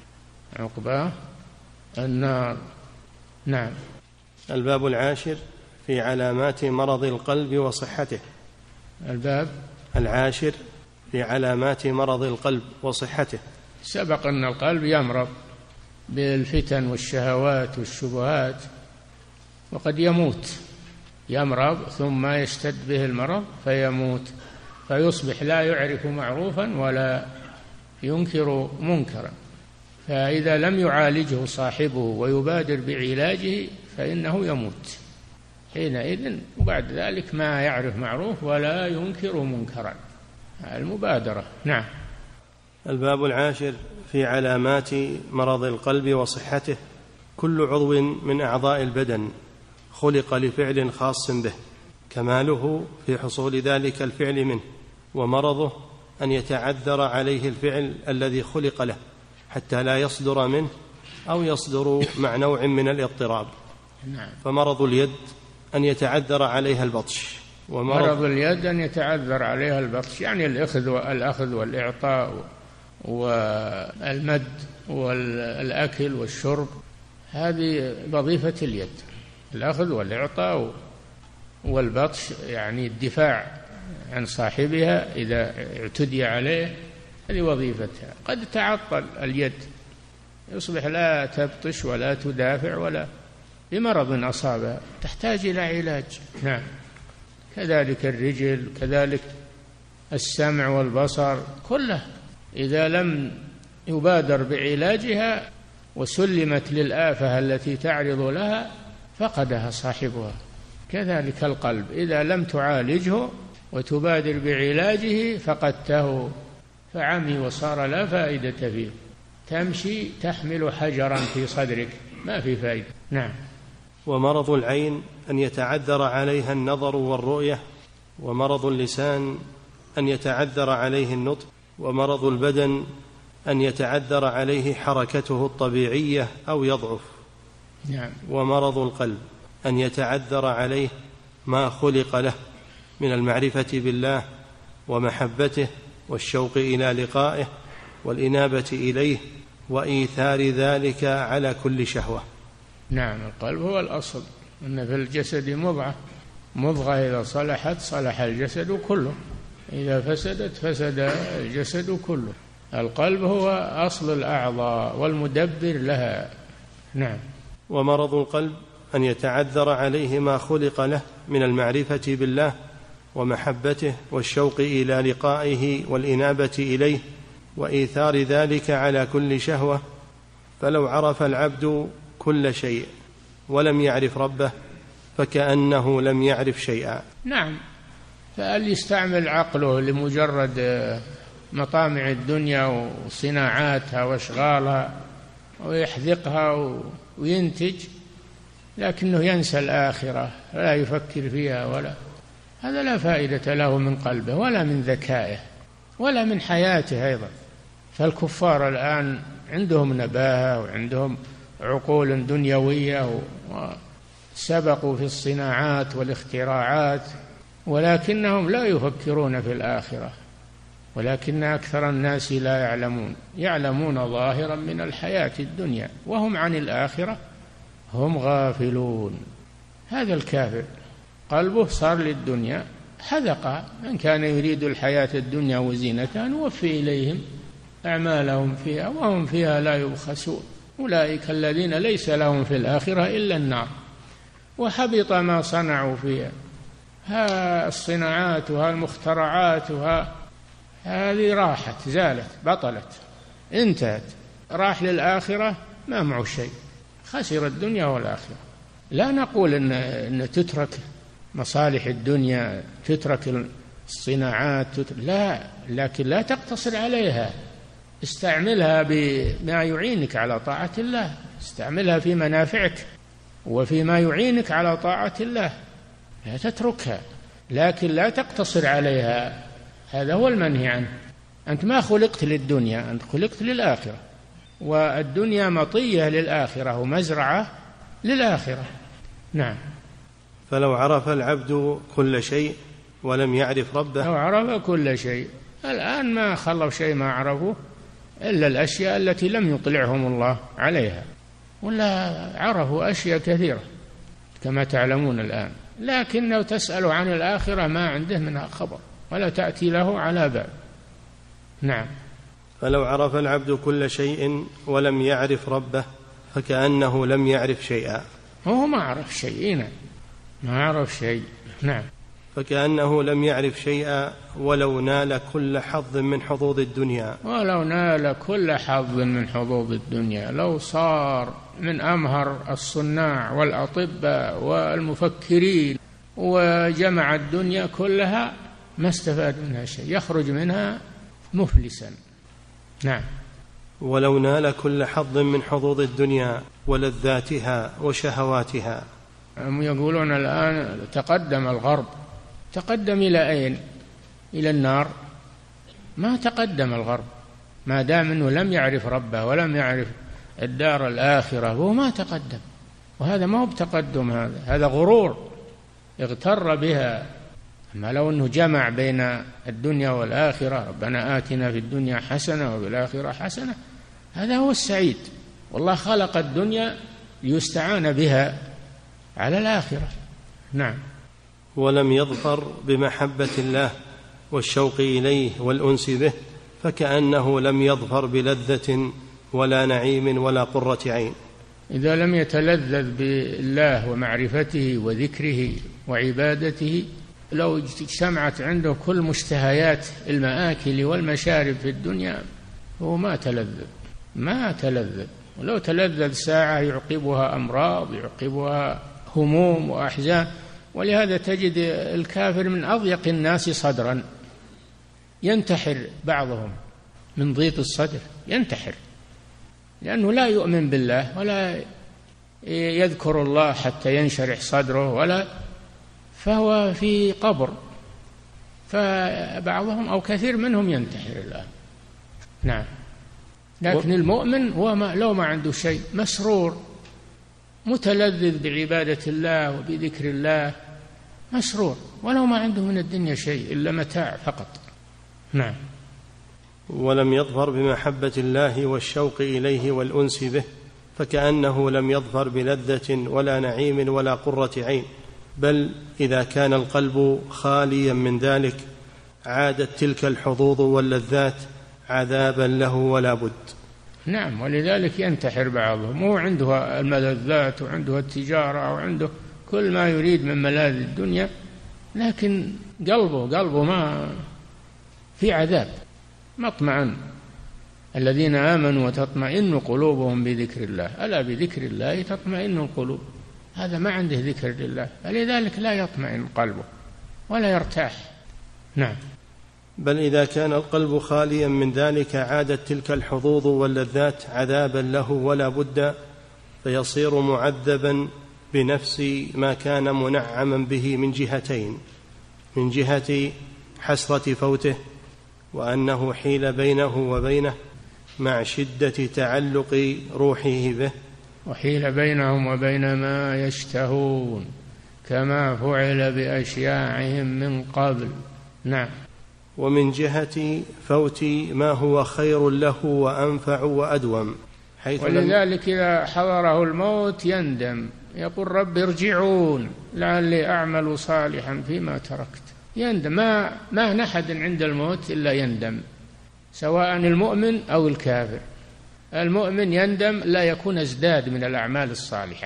عقباه النار. نعم. الباب العاشر في علامات مرض القلب وصحته. الباب العاشر في علامات مرض القلب وصحته. سبق أن القلب يمرض بالفتن والشهوات والشبهات، وقد يموت، يمرض ثم يشتد به المرض فيموت، فيصبح لا يعرف معروفا ولا ينكر منكرا. فإذا لم يعالجه صاحبه ويبادر بعلاجه فإنه يموت حينئذ، وبعد ذلك ما يعرف معروف ولا ينكر منكرا. المبادرة. نعم. الباب العاشر في علامات مرض القلب وصحته. كل عضو من أعضاء البدن خلق لفعل خاص به، كماله في حصول ذلك الفعل منه، ومرضه أن يتعذر عليه الفعل الذي خلق له حتى لا يصدر منه أو يصدر مع نوع من الاضطراب. نعم. فمرض اليد أن يتعذر عليها البطش. ومرض اليد أن يتعذر عليها البطش، يعني الأخذ والأخذ والإعطاء والمد والأكل والشرب، هذه وظيفة اليد، الأخذ والإعطاء والبطش، يعني الدفاع عن صاحبها إذا اعتدي عليه، هذه وظيفتها. قد تعطل اليد يصبح لا تبطش ولا تدافع ولا بمرض أصابها، تحتاج إلى علاج. نعم. كذلك الرجل، كذلك السمع والبصر، كله إذا لم يبادر بعلاجها وسلمت للآفة التي تعرض لها فقدها صاحبها. كذلك القلب إذا لم تعالجه وتبادر بعلاجه فقدته، فعمي وصار لا فائدة فيه، تمشي تحمل حجرا في صدرك، ما في فائدة. نعم. ومرض العين أن يتعذر عليها النظر والرؤية، ومرض اللسان أن يتعذر عليه النطق، ومرض البدن أن يتعذر عليه حركته الطبيعية أو يضعف. نعم. ومرض القلب أن يتعذر عليه ما خلق له من المعرفة بالله ومحبته والشوق إلى لقائه والإنابة إليه وإيثار ذلك على كل شهوة. نعم. القلب هو الأصل، إن في الجسد مضغة، مضغة إذا صلحت صلح الجسد كله، إذا فسدت فسد الجسد كله. القلب هو أصل الأعضاء والمدبر لها. نعم. ومرض القلب أن يتعذر عليه ما خلق له من المعرفة بالله ومحبته والشوق إلى لقائه والإنابة إليه وإيثار ذلك على كل شهوة. فلو عرف العبد كل شيء ولم يعرف ربه فكأنه لم يعرف شيئا. نعم. فقال يستعمل عقله لمجرد مطامع الدنيا وصناعاتها واشغالها ويحذقها وينتج، لكنه ينسى الآخرة لا يفكر فيها، ولا هذا لا فائدة له من قلبه ولا من ذكائه ولا من حياته أيضا. فالكفار الآن عندهم نباهة وعندهم عقول دنيوية وسبقوا في الصناعات والاختراعات، ولكنهم لا يفكرون في الآخرة، ولكن أكثر الناس لا يعلمون، يعلمون ظاهرا من الحياة الدنيا وهم عن الآخرة هم غافلون. هذا الكافر قلبه صار للدنيا حذق، من كان يريد الحياة الدنيا وزينتها نوفي إليهم أعمالهم فيها وهم فيها لا يبخسون، أولئك الذين ليس لهم في الآخرة إلا النار وحبط ما صنعوا فيها. ها الصناعات وها المخترعات وها هذه راحت، زالت، بطلت، انتهت، راح للآخرة ما معه شيء، خسر الدنيا والآخرة. لا نقول إن, إن تترك مصالح الدنيا، تترك الصناعات، تترك لا، لكن لا تقتصر عليها، استعملها بما يعينك على طاعة الله، استعملها في منافعك وفيما يعينك على طاعة الله، لا تتركها، لكن لا تقتصر عليها. هذا هو المنهي عنه. أنت ما خلقت للدنيا، أنت خلقت للآخرة، والدنيا مطية للآخرة ومزرعة للآخرة. نعم. فلو عرف العبد كل شيء ولم يعرف ربه. لو عرف كل شيء، الآن ما خلوا شيء ما عرفوا إلا الأشياء التي لم يطلعهم الله عليها، ولا عرفوا أشياء كثيرة كما تعلمون الآن، لكن لو تسألوا عن الآخرة ما عنده منها خبر ولا تأتي له على بال. نعم. فلو عرف العبد كل شيء ولم يعرف ربه فكأنه لم يعرف شيئا. هو ما عرف شيء، ما عرف شيء. نعم. فكأنه لم يعرف شيئا ولو نال كل حظ من حظوظ الدنيا. ولو نال كل حظ من حظوظ الدنيا، لو صار من أمهر الصناع والأطباء والمفكرين وجمع الدنيا كلها ما استفاد منها شيء، يخرج منها مفلسا. نعم. ولو نال كل حظ من حظوظ الدنيا ولذاتها وشهواتها. هم يقولون الآن تقدم الغرب، تقدم إلى أين؟ إلى النار. ما تقدم الغرب ما دام أنه لم يعرف ربه ولم يعرف الدار الآخرة، هو ما تقدم، وهذا ما هو بتقدم، هذا هذا غرور اغتر بها. أما لو أنه جمع بين الدنيا والآخرة، ربنا آتنا في الدنيا حسنة وفي الآخرة حسنة، هذا هو السعيد. والله خلق الدنيا ليستعان بها على الآخرة. نعم. ولم يظفر بمحبة الله والشوق إليه والأنس به فكأنه لم يظفر بلذة ولا نعيم ولا قرة عين. إذا لم يتلذذ بالله ومعرفته وذكره وعبادته، لو اجتمعت عنده كل مشتهيات المآكل والمشارب في الدنيا هو ما تلذذ، ما تلذذ. ولو تلذذ ساعة يعقبها أمراض، يعقبها هموم وأحزان. ولهذا تجد الكافر من أضيق الناس صدرا، ينتحر بعضهم من ضيق الصدر، ينتحر لأنه لا يؤمن بالله ولا يذكر الله حتى ينشرح صدره، ولا فهو في قبر. فبعضهم أو كثير منهم ينتحر الآن. نعم. لكن المؤمن هو ما لو ما عنده شيء مسرور متلذذ بعبادة الله وبذكر الله، مسرور ولو ما عنده من الدنيا شيء إلا متاع فقط. نعم. ولم يظفر بمحبة الله والشوق إليه والأنس به فكأنه لم يظفر بلذة ولا نعيم ولا قرة عين، بل إذا كان القلب خاليا من ذلك عادت تلك الحظوظ واللذات عذابا له ولا بد. نعم. ولذلك ينتحر بعضهم، هو عنده الملذات وعنده التجارة وعنده كل ما يريد من ملاذ الدنيا، لكن قلبه قلبه ما في عذاب، ما اطمئن. الذين آمنوا وتطمئن قلوبهم بذكر الله، ألا بذكر الله تطمئن القلوب. هذا ما عنده ذكر لله، فلذلك لا يطمئن قلبه ولا يرتاح. نعم. بل إذا كان القلب خاليا من ذلك عادت تلك الحظوظ واللذات عذابا له ولا بد، فيصير معذبا بنفس ما كان منعما به من جهتين: من جهة حسرة فوته وأنه حيل بينه وبينه مع شدة تعلق روحه به، وحيل بينهم وبين ما يشتهون كما فعل بأشياعهم من قبل. نعم. ومن جهة فوت ما هو خير له وأنفع وأدوم، حيث ولذلك إذا حضره الموت يندم، يقول رب ارجعون لعلي أعمل صالحا فيما تركت. يندم. ما ما نحد عند الموت إلا يندم، سواء المؤمن أو الكافر. المؤمن يندم لا يكون ازداد من الأعمال الصالحة،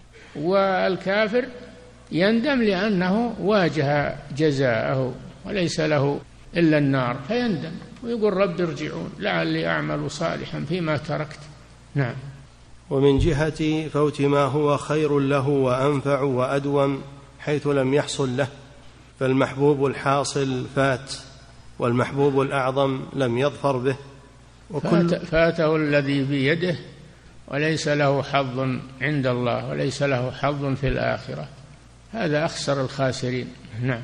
والكافر يندم لأنه واجه جزاءه وليس له إلا النار، فيندم ويقول رب ارجعون لعلي أعمل صالحا فيما تركت. نعم. ومن جهة فوت ما هو خير له وأنفع وأدوم حيث لم يحصل له، فالمحبوب الحاصل فات، والمحبوب الأعظم لم يظفر به. وكل فاته الذي بيده وليس له حظ عند الله وليس له حظ في الآخرة، هذا أخسر الخاسرين. نعم.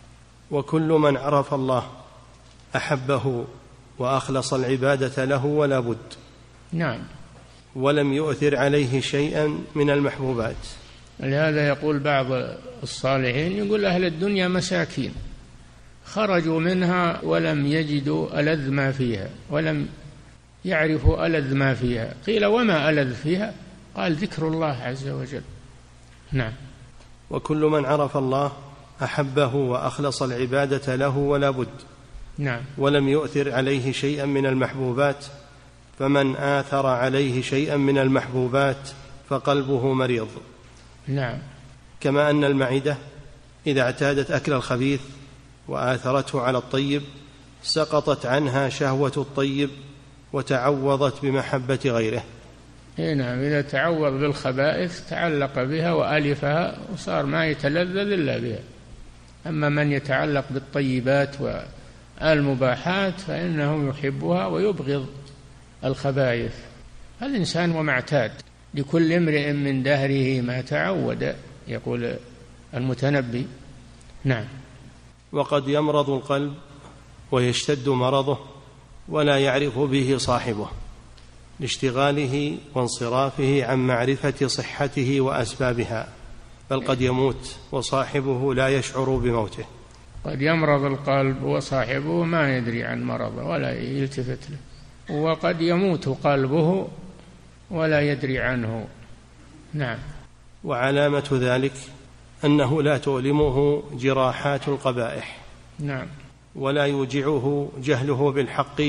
وكل من عرف الله أحبه وأخلص العبادة له ولا بد. نعم. ولم يؤثر عليه شيئا من المحبوبات. لهذا يقول بعض الصالحين، يقول أهل الدنيا مساكين خرجوا منها ولم يجدوا ألذ ما فيها، ولم يعرفوا ألذ ما فيها. قيل وما ألذ فيها؟ قال ذكر الله عز وجل. نعم. وكل من عرف الله أحبه وأخلص العبادة له ولا بد. نعم. ولم يؤثر عليه شيئا من المحبوبات، فمن آثر عليه شيئا من المحبوبات فقلبه مريض. نعم. كما أن المعدة إذا اعتادت أكل الخبيث وآثرته على الطيب سقطت عنها شهوة الطيب وتعوضت بمحبة غيره. نعم. إذا تعوض بالخبائث تعلق بها وألفها وصار ما يتلذذ إلا بها. أما من يتعلق بالطيبات والمباحات فإنه يحبها ويبغض الخبائث. الإنسان ومعتاد، لكل امرئ من دهره ما تعود، يقول المتنبي. نعم. وقد يمرض القلب ويشتد مرضه ولا يعرف به صاحبه لاشتغاله وانصرافه عن معرفة صحته وأسبابها، بل قد يموت وصاحبه لا يشعر بموته. قد يمرض القلب وصاحبه ما يدري عن مرضه ولا يلتفت له، وقد يموت قلبه ولا يدري عنه. نعم. وعلامة ذلك أنه لا تؤلمه جراحات القبائح. نعم. ولا يوجعه جهله بالحق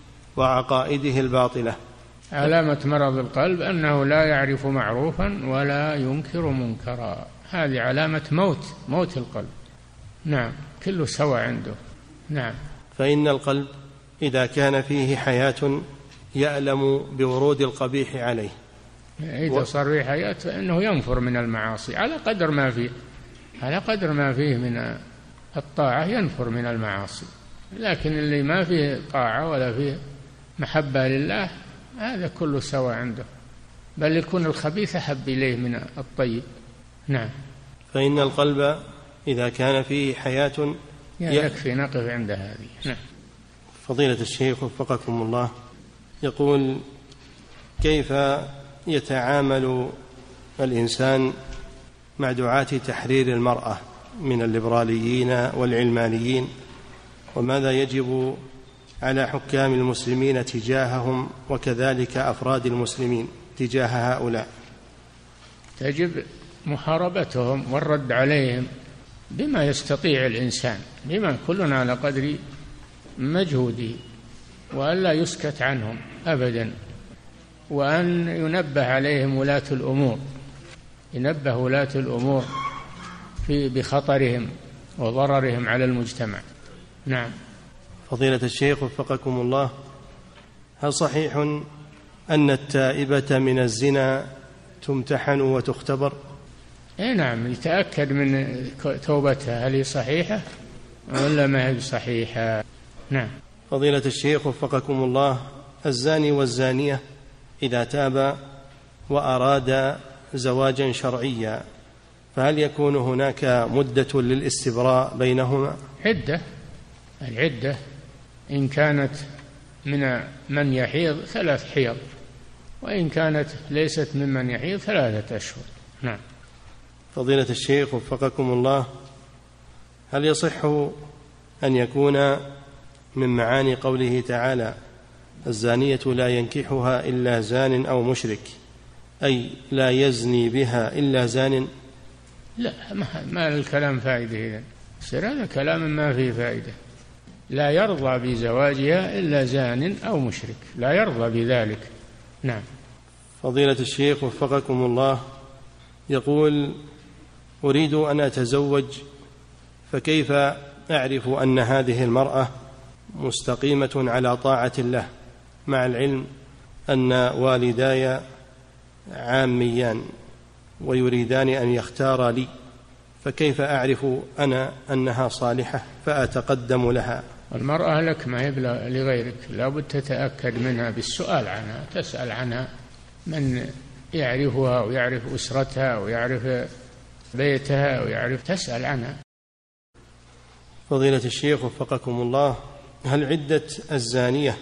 وعقائده الباطلة. علامة مرض القلب أنه لا يعرف معروفا ولا ينكر منكرا، هذه علامة موت موت القلب. نعم. كله سوى عنده. نعم. فإن القلب إذا كان فيه حياة يألم بورود القبيح عليه، إذا صار فيه حياة فإنه ينفر من المعاصي على قدر ما فيه على قدر ما فيه من الطاعة ينفر من المعاصي. لكن اللي ما فيه طاعة ولا فيه محبة لله هذا كله سوى عنده، بل يكون الخبيث أحب إليه من الطيب. نعم. فإن القلب إذا كان فيه حياة يكفي نقف عند هذه. نعم. فضيلة الشيخ وفقكم الله، يقول: كيف يتعامل الإنسان مع دعاة تحرير المرأة من الليبراليين والعلمانيين، وماذا يجب على حكام المسلمين تجاههم وكذلك أفراد المسلمين تجاه هؤلاء؟ تجب محاربتهم والرد عليهم بما يستطيع الإنسان، بما كلنا على قدر مجهوده، وأن لا يسكت عنهم أبدا، وأن ينبه عليهم ولاة الأمور، ينبه ولاة الأمور في بخطرهم وضررهم على المجتمع. نعم. فضيلة الشيخ وفقكم الله، هل صحيح أن التائبة من الزنا تمتحن وتختبر؟ اي نعم، يتأكد من توبتها هل هي صحيحة ولا ما هي صحيحة. نعم. فضيلة الشيخ وفقكم الله، الزاني والزانية إذا تابا وأرادا زواجا شرعيا فهل يكون هناك مدة للاستبراء بينهما؟ عدة، العدة إن كانت من من يحيض ثلاث حيض، وإن كانت ليست ممن يحيض ثلاثة أشهر. نعم. فضيلة الشيخ وفقكم الله، هل يصح أن يكون من معاني قوله تعالى الزانية لا ينكحها إلا زان أو مشرك، أي لا يزني بها إلا زان؟ لا، ما الكلام فائدة إذن، سر هذا كلام ما فيه فائدة. لا يرضى بزواجها إلا زان أو مشرك، لا يرضى بذلك. نعم. فضيلة الشيخ وفقكم الله، يقول أريد أن أتزوج، فكيف أعرف أن هذه المرأة مستقيمة على طاعة الله مع العلم أن والداي عاميان ويريدان أن يختار لي، فكيف أعرف أنا أنها صالحة فأتقدم لها؟ المرأة لك ما هي لغيرك، لا بد تتأكد منها بالسؤال عنها، تسأل عنها من يعرفها ويعرف أسرتها ويعرف بيتها ويعرف، تسأل عنها. فضيلة الشيخ وفقكم الله، هل عدة الزانية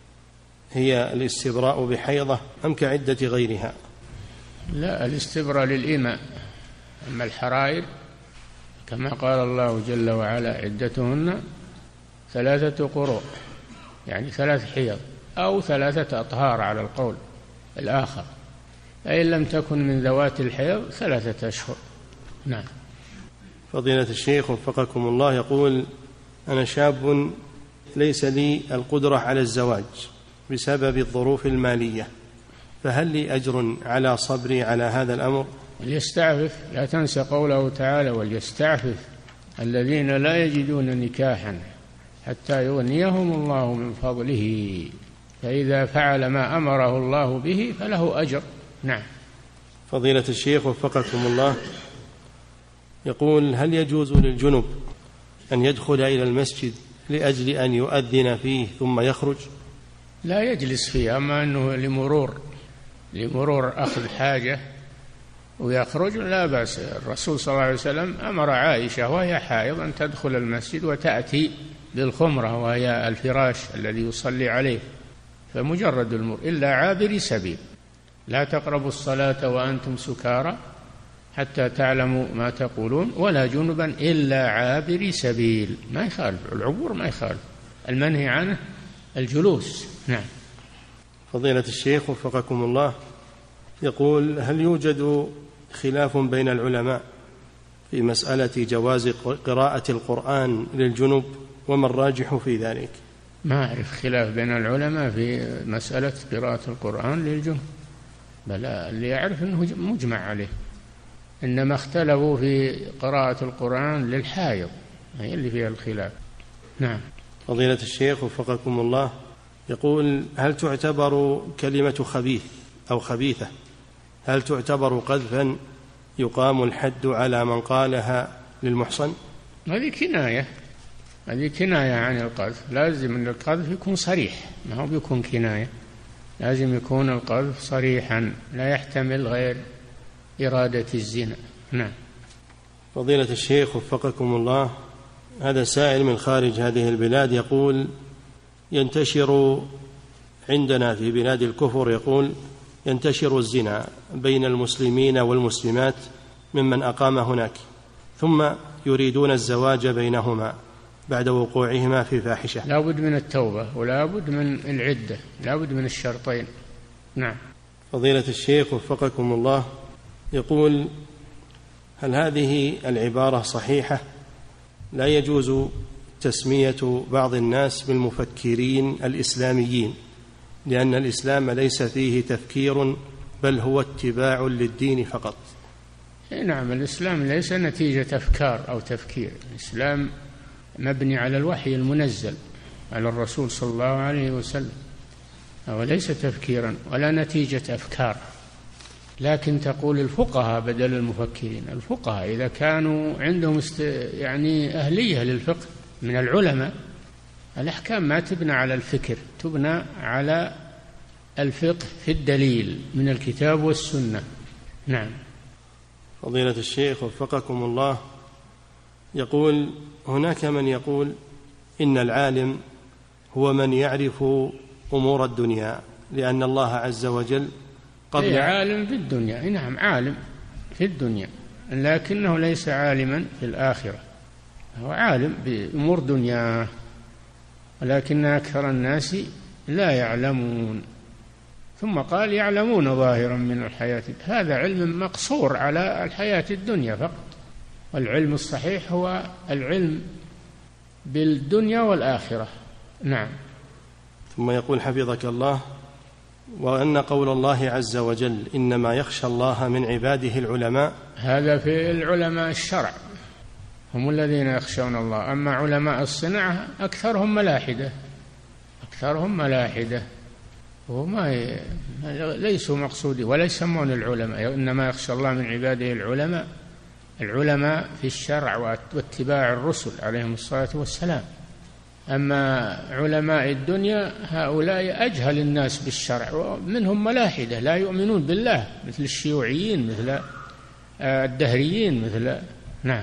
هي الاستبراء بحيضة أم كعدة غيرها؟ لا، الاستبراء للإماء، أما الحرائر كما قال الله جل وعلا عدتهن ثلاثة قروء، يعني ثلاث حيض أو ثلاثة أطهار على القول الآخر، فإن لم تكن من ذوات الحيض ثلاثة أشهر. نعم. فضيلة الشيخ وفقكم الله، يقول أنا شاب ليس لي القدرة على الزواج بسبب الظروف المالية، فهل لي أجر على صبري على هذا الأمر؟ وليستعفف، لا تنسى قوله تعالى وليستعفف الذين لا يجدون نكاحا حتى يغنيهم الله من فضله، فإذا فعل ما أمره الله به فله أجر. نعم. فضيلة الشيخ وفقكم الله، يقول هل يجوز للجنب أن يدخل إلى المسجد لأجل أن يؤذن فيه ثم يخرج؟ لا يجلس فيه، أما أنه لمرور لمرور أخذ حاجة ويخرج لا بأس. الرسول صلى الله عليه وسلم أمر عائشة وهي حائض أن تدخل المسجد وتأتي بالخمرة وهي الفراش الذي يصلي عليه، فمجرد المرور، إلا عابر سبيل. لا تقربوا الصلاة وأنتم سكارى حتى تعلموا ما تقولون ولا جنبا إلا عابر سبيل، ما يخالف العبور، ما يخالف. المنهي عنه الجلوس. نعم. فضيلة الشيخ وفقكم الله، يقول هل يوجد خلاف بين العلماء في مسألة جواز قراءة القرآن للجنوب، وما الراجح في ذلك؟ ما أعرف خلاف بين العلماء في مسألة قراءة القرآن للجنوب، بل اللي يعرف أنه مجمع عليه، إنما اختلفوا في قراءة القرآن للحائض، هي اللي فيها الخلاف. نعم. فضيلة الشيخ وفقكم الله، يقول هل تعتبر كلمة خبيث أو خبيثة هل تعتبر قذفا يقام الحد على من قالها للمحصن؟ هذه كناية، هذه كناية عن القذف، لازم أن القذف يكون صريح، ما هو بيكون كناية، لازم يكون القذف صريحا لا يحتمل غير إرادة الزنا. نعم. فضيلة الشيخ وفقكم الله، هذا سائل من خارج هذه البلاد يقول ينتشر عندنا في بلاد الكفر، يقول ينتشر الزنا بين المسلمين والمسلمات ممن أقام هناك، ثم يريدون الزواج بينهما بعد وقوعهما في فاحشة. لا بد من التوبة ولا بد من العدة، لا بد من الشرطين. نعم. فضيلة الشيخ وفقكم الله، يقول هل هذه العبارة صحيحة؟ لا يجوز تسمية بعض الناس بالمفكرين الإسلاميين، لأن الإسلام ليس فيه تفكير بل هو اتباع للدين فقط. نعم، الإسلام ليس نتيجة أفكار أو تفكير، الإسلام مبني على الوحي المنزل على الرسول صلى الله عليه وسلم، وليس تفكيرا ولا نتيجة أفكار. لكن تقول الفقهاء بدل المفكرين، الفقهاء إذا كانوا عندهم است... يعني أهلية للفقه من العلماء. الأحكام ما تبنى على الفكر، تبنى على الفقه في الدليل من الكتاب والسنة. نعم. فضيلة الشيخ وفقكم الله، يقول هناك من يقول إن العالم هو من يعرف أمور الدنيا، لأن الله عز وجل قبل عالم في الدنيا. نعم، عالم في الدنيا، لكنه ليس عالما في الآخرة. هو عالم بأمور دنيا، ولكن أكثر الناس لا يعلمون. ثم قال يعلمون ظاهرا من الحياة. هذا علم مقصور على الحياة الدنيا فقط، والعلم الصحيح هو العلم بالدنيا والآخرة. نعم. ثم يقول حفظك الله: وأن قول الله عز وجل إنما يخشى الله من عباده العلماء، هذا في العلماء الشرع، هم الذين يخشون الله. أما علماء الصنعة أكثرهم ملاحدة، أكثرهم ملاحدة وما ي... ليسوا مقصودين ولا يسمون العلماء. إنما يخشى الله من عباده العلماء، العلماء في الشرع واتباع الرسل عليهم الصلاة والسلام. أما علماء الدنيا هؤلاء أجهل الناس بالشرع، ومنهم ملاحدة لا يؤمنون بالله، مثل الشيوعيين، مثل الدهريين، مثل. نعم.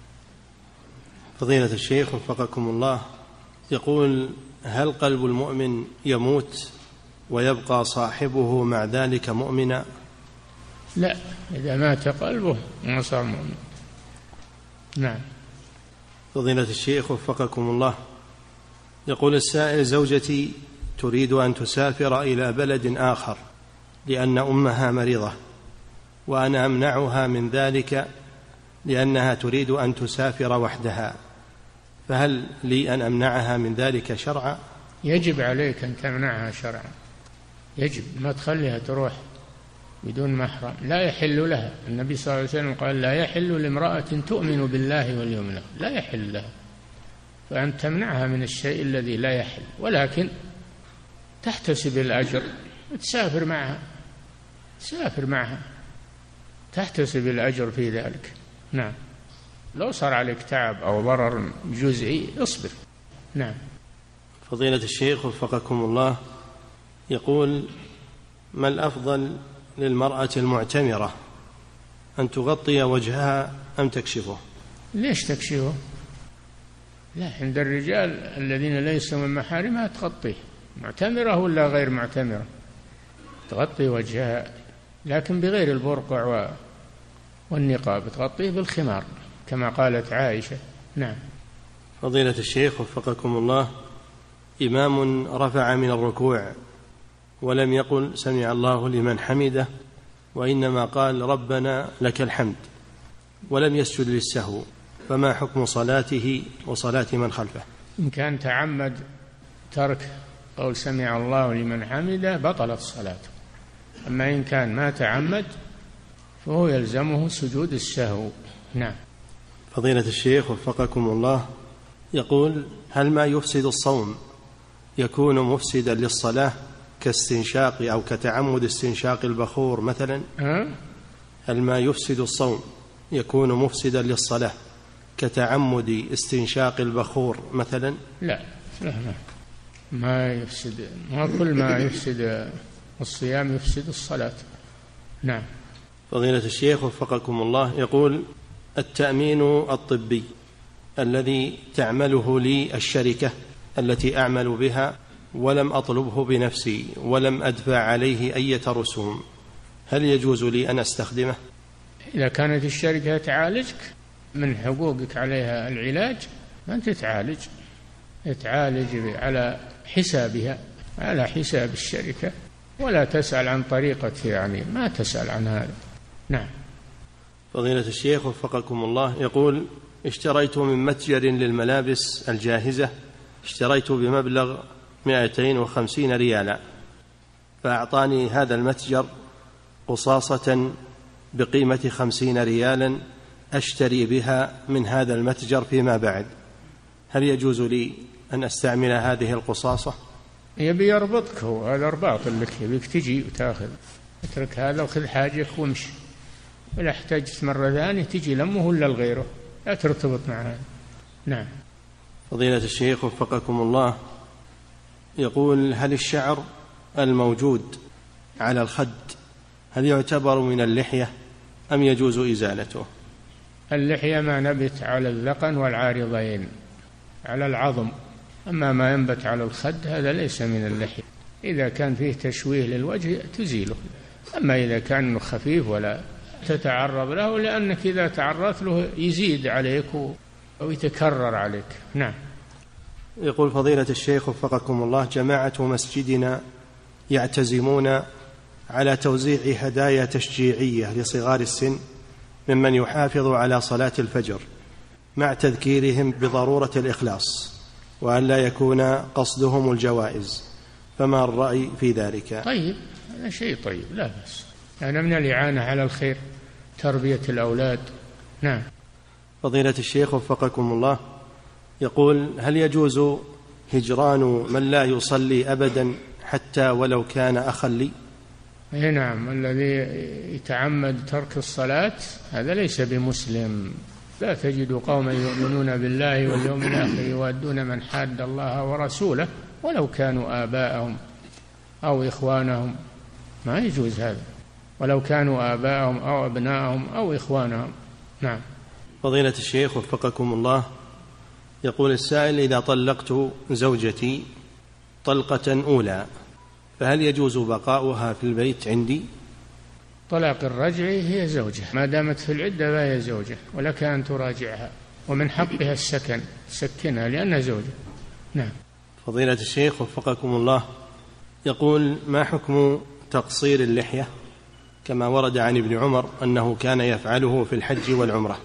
فضيلة الشيخ وفقكم الله، يقول: هل قلب المؤمن يموت ويبقى صاحبه مع ذلك مؤمنا؟ لا، إذا مات قلبه ما صار مؤمن. نعم. فضيلة الشيخ وفقكم الله، يقول السائل: زوجتي تريد أن تسافر إلى بلد آخر لأن أمها مريضة، وأنا أمنعها من ذلك لأنها تريد أن تسافر وحدها، فهل لي أن أمنعها من ذلك شرعا؟ يجب عليك أن تمنعها شرعا، يجب، ما تخليها تروح بدون محرم، لا يحل لها. النبي صلى الله عليه وسلم قال: لا يحل لامرأة تؤمن بالله واليوم الآخر، لا يحل لها. فأن تمنعها من الشيء الذي لا يحل، ولكن تحتسب الأجر، تسافر معها، تسافر معها تحتسب الأجر في ذلك. نعم. لو صار عليك تعب أو ضرر جزئي اصبر. نعم. فضيلة الشيخ وفقكم الله، يقول: ما الأفضل للمرأة المعتمرة، أن تغطي وجهها أم تكشفه؟ ليش تكشفه؟ لا، عند الرجال الذين ليسوا من محارمها تغطيه، معتمرة ولا غير معتمرة تغطي وجهها، لكن بغير البرقع والنقاب، تغطيه بالخمار كما قالت عائشة. نعم. فضيلة الشيخ وفقكم الله، إمام رفع من الركوع ولم يقل سمع الله لمن حمده، وإنما قال ربنا لك الحمد، ولم يسجد للسهو، فما حكم صلاته وصلاة من خلفه؟ إن كان تعمد ترك قول سمع الله لمن حمده بطلت صلاته، أما إن كان ما تعمد فهو يلزمه سجود السهو. نعم. فضيلة الشيخ وفقكم الله، يقول: هل ما يفسد الصوم يكون مفسدا للصلاة كاستنشاق أو كتعمد استنشاق البخور مثلا؟ أه؟ هل ما يفسد الصوم يكون مفسدا للصلاة كتعمد استنشاق البخور مثلا؟ لا لا, لا. ما يفسد، ما كل ما يفسد الصيام يفسد الصلاة. نعم. فضيلة الشيخ وفقكم الله، يقول: التأمين الطبي الذي تعمله لي الشركة التي أعمل بها ولم أطلبه بنفسي ولم أدفع عليه أي رسوم، هل يجوز لي أن أستخدمه؟ إذا كانت الشركة تعالجك من حقوقك عليها العلاج، ما أنت تعالج، تعالج على حسابها، على حساب الشركة، ولا تسأل عن طريقة، يعني ما تسأل عن هذا. نعم. فضيلة الشيخ وفقكم الله، يقول: اشتريت من متجر للملابس الجاهزة، اشتريت بمبلغ مائتين وخمسين ريالا، فأعطاني هذا المتجر قصاصة بقيمة خمسين ريالا أشتري بها من هذا المتجر فيما بعد، هل يجوز لي أن أستعمل هذه القصاصة؟ يبي يربطك، هو هذا رباط لك، يبيك تجي وتاخذ، اترك هذا وخذ حاجك وامشي، ولا احتجت مرة ثانية تجي لمه ولا لغيره، لا ترتبط مع هذا. نعم. فضيلة الشيخ وفقكم الله، يقول: هل الشعر الموجود على الخد هل يعتبر من اللحية أم يجوز إزالته؟ اللحية ما نبت على الذقن والعارضين على العظم، أما ما ينبت على الخد هذا ليس من اللحية. إذا كان فيه تشويه للوجه تزيله، أما إذا كان خفيف ولا تتعرض له، لأنك إذا تعرضت له يزيد عليك أو يتكرر عليك. نعم. يقول: فضيلة الشيخ وفقكم الله، جماعة مسجدنا يعتزمون على توزيع هدايا تشجيعية لصغار السن ممن يحافظ على صلاة الفجر، مع تذكيرهم بضرورة الإخلاص وأن لا يكون قصدهم الجوائز، فما الرأي في ذلك؟ طيب، هذا شيء طيب لا بأس، أنا من الإعانة على الخير، تربية الأولاد. نعم. فضيلة الشيخ وفقكم الله، يقول: هل يجوز هجران من لا يصلي أبدا حتى ولو كان أخا لي؟ اي نعم، الذي يتعمد ترك الصلاة هذا ليس بمسلم. لا تجد قوما يؤمنون بالله واليوم الآخر يوادون من حاد الله ورسوله ولو كانوا آباءهم أو إخوانهم. ما يجوز هذا، ولو كانوا آباءهم أو أبناءهم أو إخوانهم. نعم. فضيلة الشيخ وفقكم الله، يقول السائل: إذا طلقت زوجتي طلقة أولى فهل يجوز بقاؤها في البيت عندي؟ طلاق الرجعي هي زوجة، ما دامت في العدة فهي زوجة، ولك أن تراجعها، ومن حقها السكن، سكنها لأنها زوجة. نعم. فضيلة الشيخ وفقكم الله، يقول: ما حكم تقصير اللحية كما ورد عن ابن عمر أنه كان يفعله في الحج والعمرة؟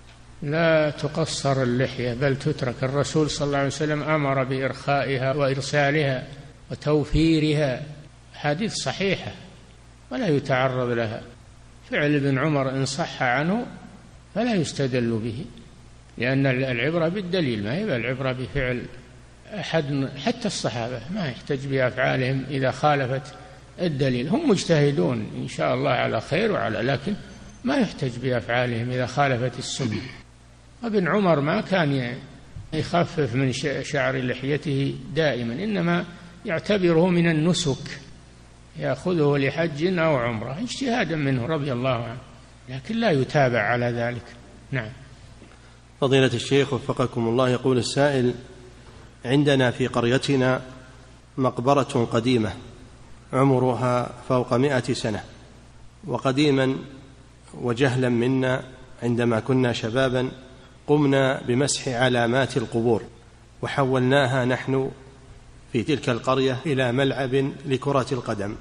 لا تقصر اللحية بل تترك، الرسول صلى الله عليه وسلم أمر بإرخائها وإرسالها وتوفيرها، حديث صحيحة ولا يتعرض لها. فعل ابن عمر إن صح عنه فلا يستدل به، لأن العبرة بالدليل، ما هي العبرة بفعل أحد. حتى الصحابة ما يحتج بأفعالهم إذا خالفت الدليل، هم مجتهدون إن شاء الله على خير وعلى، لكن ما يحتج بأفعالهم إذا خالفت السنة. ابن عمر ما كان يخفف من شعر لحيته دائما، إنما يعتبره من النسك، يأخذه لحج أو عمرة اجتهادا منه رضي الله عنه، لكن لا يتابع على ذلك. نعم. فضيلة الشيخ وفقكم الله، يقول السائل: عندنا في قريتنا مقبرة قديمة عمرها فوق مئة سنة، وقديما وجهلا منا عندما كنا شبابا قمنا بمسح علامات القبور، وحولناها نحن في تلك القرية إلى ملعب لكرة القدم.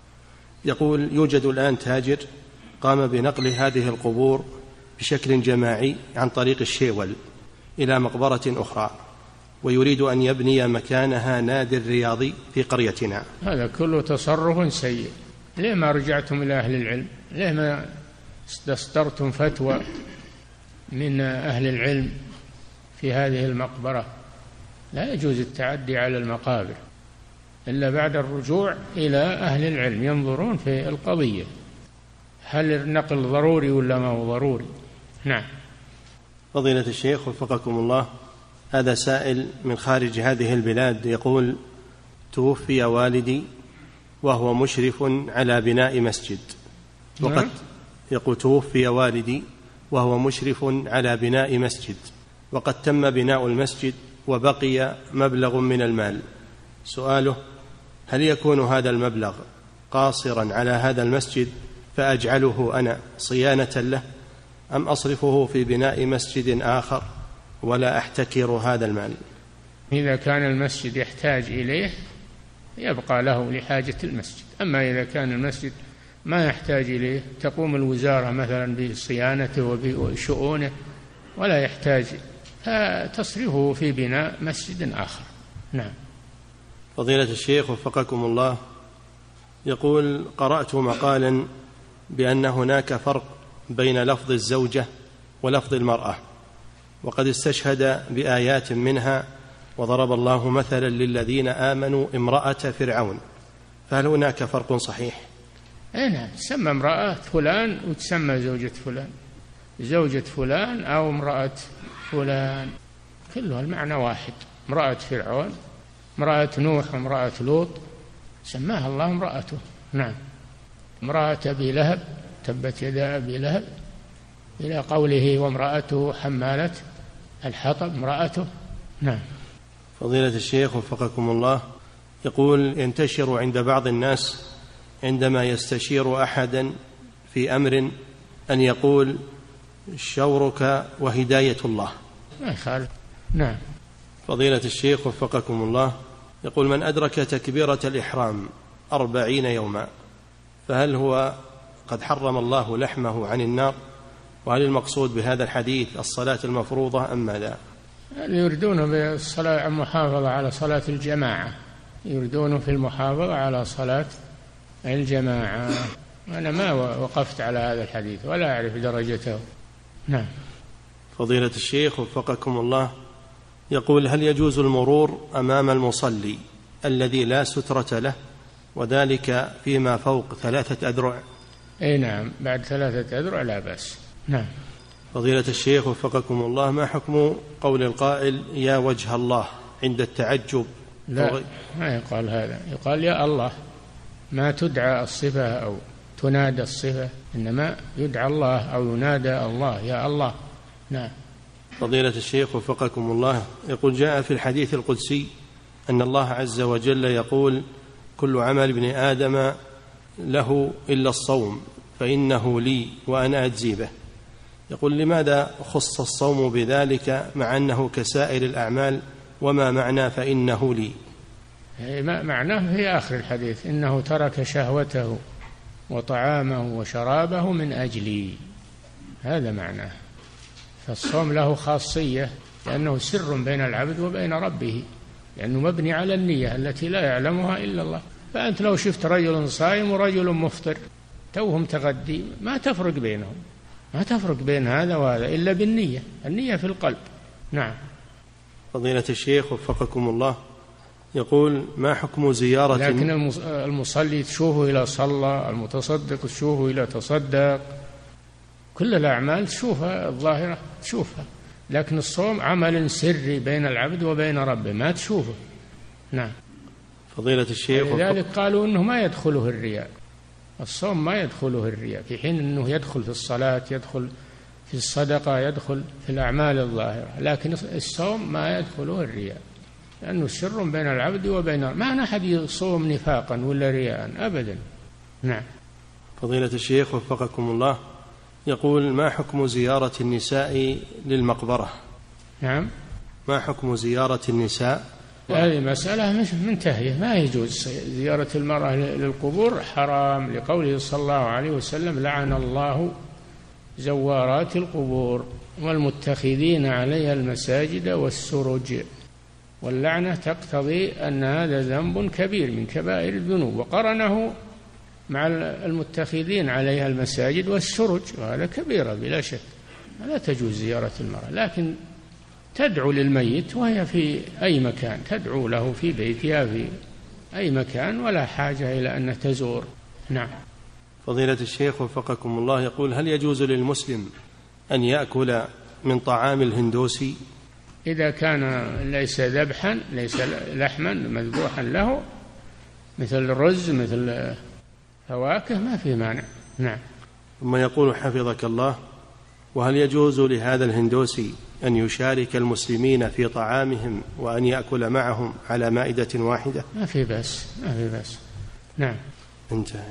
يقول: يوجد الآن تاجر قام بنقل هذه القبور بشكل جماعي عن طريق الشيول إلى مقبرة أخرى، ويريد أن يبني مكانها نادي رياضي في قريتنا. هذا كله تصرف سيء. ليه ما رجعتم إلى أهل العلم؟ ليه ما استصدرتم فتوى من أهل العلم في هذه المقبرة؟ لا يجوز التعدي على المقابر إلا بعد الرجوع إلى أهل العلم ينظرون في القضية، هل النقل ضروري ولا ما هو ضروري. نعم. فضيلة الشيخ وفقكم الله، هذا سائل من خارج هذه البلاد يقول: توفي والدي وهو مشرف على بناء مسجد، وقد يقول توفي والدي وهو مشرف على بناء مسجد وقد تم بناء المسجد وبقي مبلغ من المال. سؤاله: هل يكون هذا المبلغ قاصرا على هذا المسجد فأجعله أنا صيانة له، أم أصرفه في بناء مسجد آخر ولا أحتكر هذا المال؟ إذا كان المسجد يحتاج إليه يبقى له لحاجة المسجد، أما إذا كان المسجد ما يحتاج إليه تقوم الوزارة مثلا بصيانته وبشؤونه ولا يحتاج، فتصرفه في بناء مسجد آخر. نعم. فضيلة الشيخ وفقكم الله، يقول: قرأت مقالا بأن هناك فرق بين لفظ الزوجة ولفظ المرأة، وقد استشهد بآيات منها: وضرب الله مثلا للذين آمنوا امرأة فرعون، فهل هناك فرق صحيح؟ أي نعم، تسمى امرأة فلان وتسمى زوجة فلان، زوجة فلان أو امرأة فلان. كلها المعنى واحد. امرأة فرعون، امرأة نوح، امرأة لوط، سماها الله امرأته. نعم. امرأة أبي لهب، تبت يدا أبي لهب، إلى قوله وامرأته حمالة الحطب، امرأته. نعم. فضيلة الشيخ وفقكم الله، يقول ينتشر عند بعض الناس عندما يستشير أحدا في أمر أن يقول شورك وهداية الله. ما يخالف. نعم. فضيلة الشيخ وفقكم الله، يقول من أدرك تكبيرة الإحرام أربعين يوما فهل هو قد حرم الله لحمه عن النار؟ وهل المقصود بهذا الحديث الصلاة المفروضة أم ماذا؟ يريدون بالصلاة المحافظة على صلاة الجماعة، يريدون في المحافظة على صلاة الجماعة. أنا ما وقفت على هذا الحديث ولا أعرف درجته. نعم. فضيلة الشيخ وفقكم الله، يقول هل يجوز المرور أمام المصلي الذي لا سترة له وذلك فيما فوق ثلاثة أذرع؟ أي نعم، بعد ثلاثة أذرع لا بأس. نعم. فضيلة الشيخ وفقكم الله، ما حكم قول القائل يا وجه الله عند التعجب؟ لا، ما يقال هذا، يقال يا الله، ما تدعى الصفة أو تنادى الصفة، إنما يدعى الله أو ينادى الله يا الله. نعم. فضيلة الشيخ وفقكم الله، يقول جاء في الحديث القدسي أن الله عز وجل يقول كل عمل ابن آدم له إلا الصوم فإنه لي وأنا أجزي به. يقول لماذا خص الصوم بذلك مع أنه كسائر الأعمال؟ وما معنى فإنه لي؟ معناه في آخر الحديث إنه ترك شهوته وطعامه وشرابه من أجلي، هذا معناه. فالصوم له خاصية لأنه سر بين العبد وبين ربه، لأنه مبني على النية التي لا يعلمها إلا الله. فأنت لو شفت رجل صائم ورجل مفطر توهم تغدي، ما تفرق بينهم، ما تفرق بين هذا وهذا إلا بالنية، النية في القلب. نعم. فضيلة الشيخ وفقكم الله، يقول ما حكم زيارة، لكن المصلي تشوفه إلى صلى، المتصدق تشوفه إلى تصدق، كل الأعمال تشوفها الظاهرة تشوفها، لكن الصوم عمل سري بين العبد وبين ربه ما تشوفه. نعم. فضيلة الشيخ، لذلك قالوا إنه ما يدخله الرياء، الصوم ما يدخله الرياء، في حين أنه يدخل في الصلاة، يدخل في الصدقة، يدخل في الأعمال الظاهرة، لكن الصوم ما يدخله الرياء لأنه سر بين العبد وبين، ما أحد يصوم نفاقا ولا رياء أبدا. نعم. فضيلة الشيخ وفقكم الله، يقول ما حكم زيارة النساء للمقبرة؟ نعم. ما حكم زيارة النساء؟ هذه مسألة مش منتهية، ما يجوز زيارة المرأة للقبور، حرام، لقوله صلى الله عليه وسلم لعن الله زوارات القبور والمتخذين عليها المساجد والسرج، واللعنة تقتضي أن هذا ذنب كبير من كبائر الذنوب، وقرنه مع المتخذين عليها المساجد والسرج، وهذا كبيرة بلا شك، لا تجوز زيارة المرأة، لكن تدعو للميت وهي في أي مكان، تدعو له في بيتها في أي مكان، ولا حاجة إلى أن تزور. نعم. فضيلة الشيخ وفقكم الله، يقول هل يجوز للمسلم أن يأكل من طعام الهندوسي إذا كان ليس ذبحا، ليس لحما مذبوحا له، مثل الرز، مثل فواكه، ما في مانع. نعم. ثم يقول حفظك الله، وهل يجوز لهذا الهندوسي أن يشارك المسلمين في طعامهم وأن يأكل معهم على مائدة واحدة؟ ما في بأس، ما في بأس. نعم. انتهى.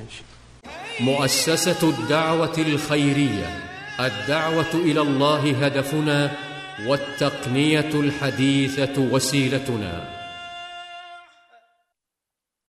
مؤسسة الدعوة الخيرية، الدعوة إلى الله هدفنا، والتقنية الحديثة وسيلتنا.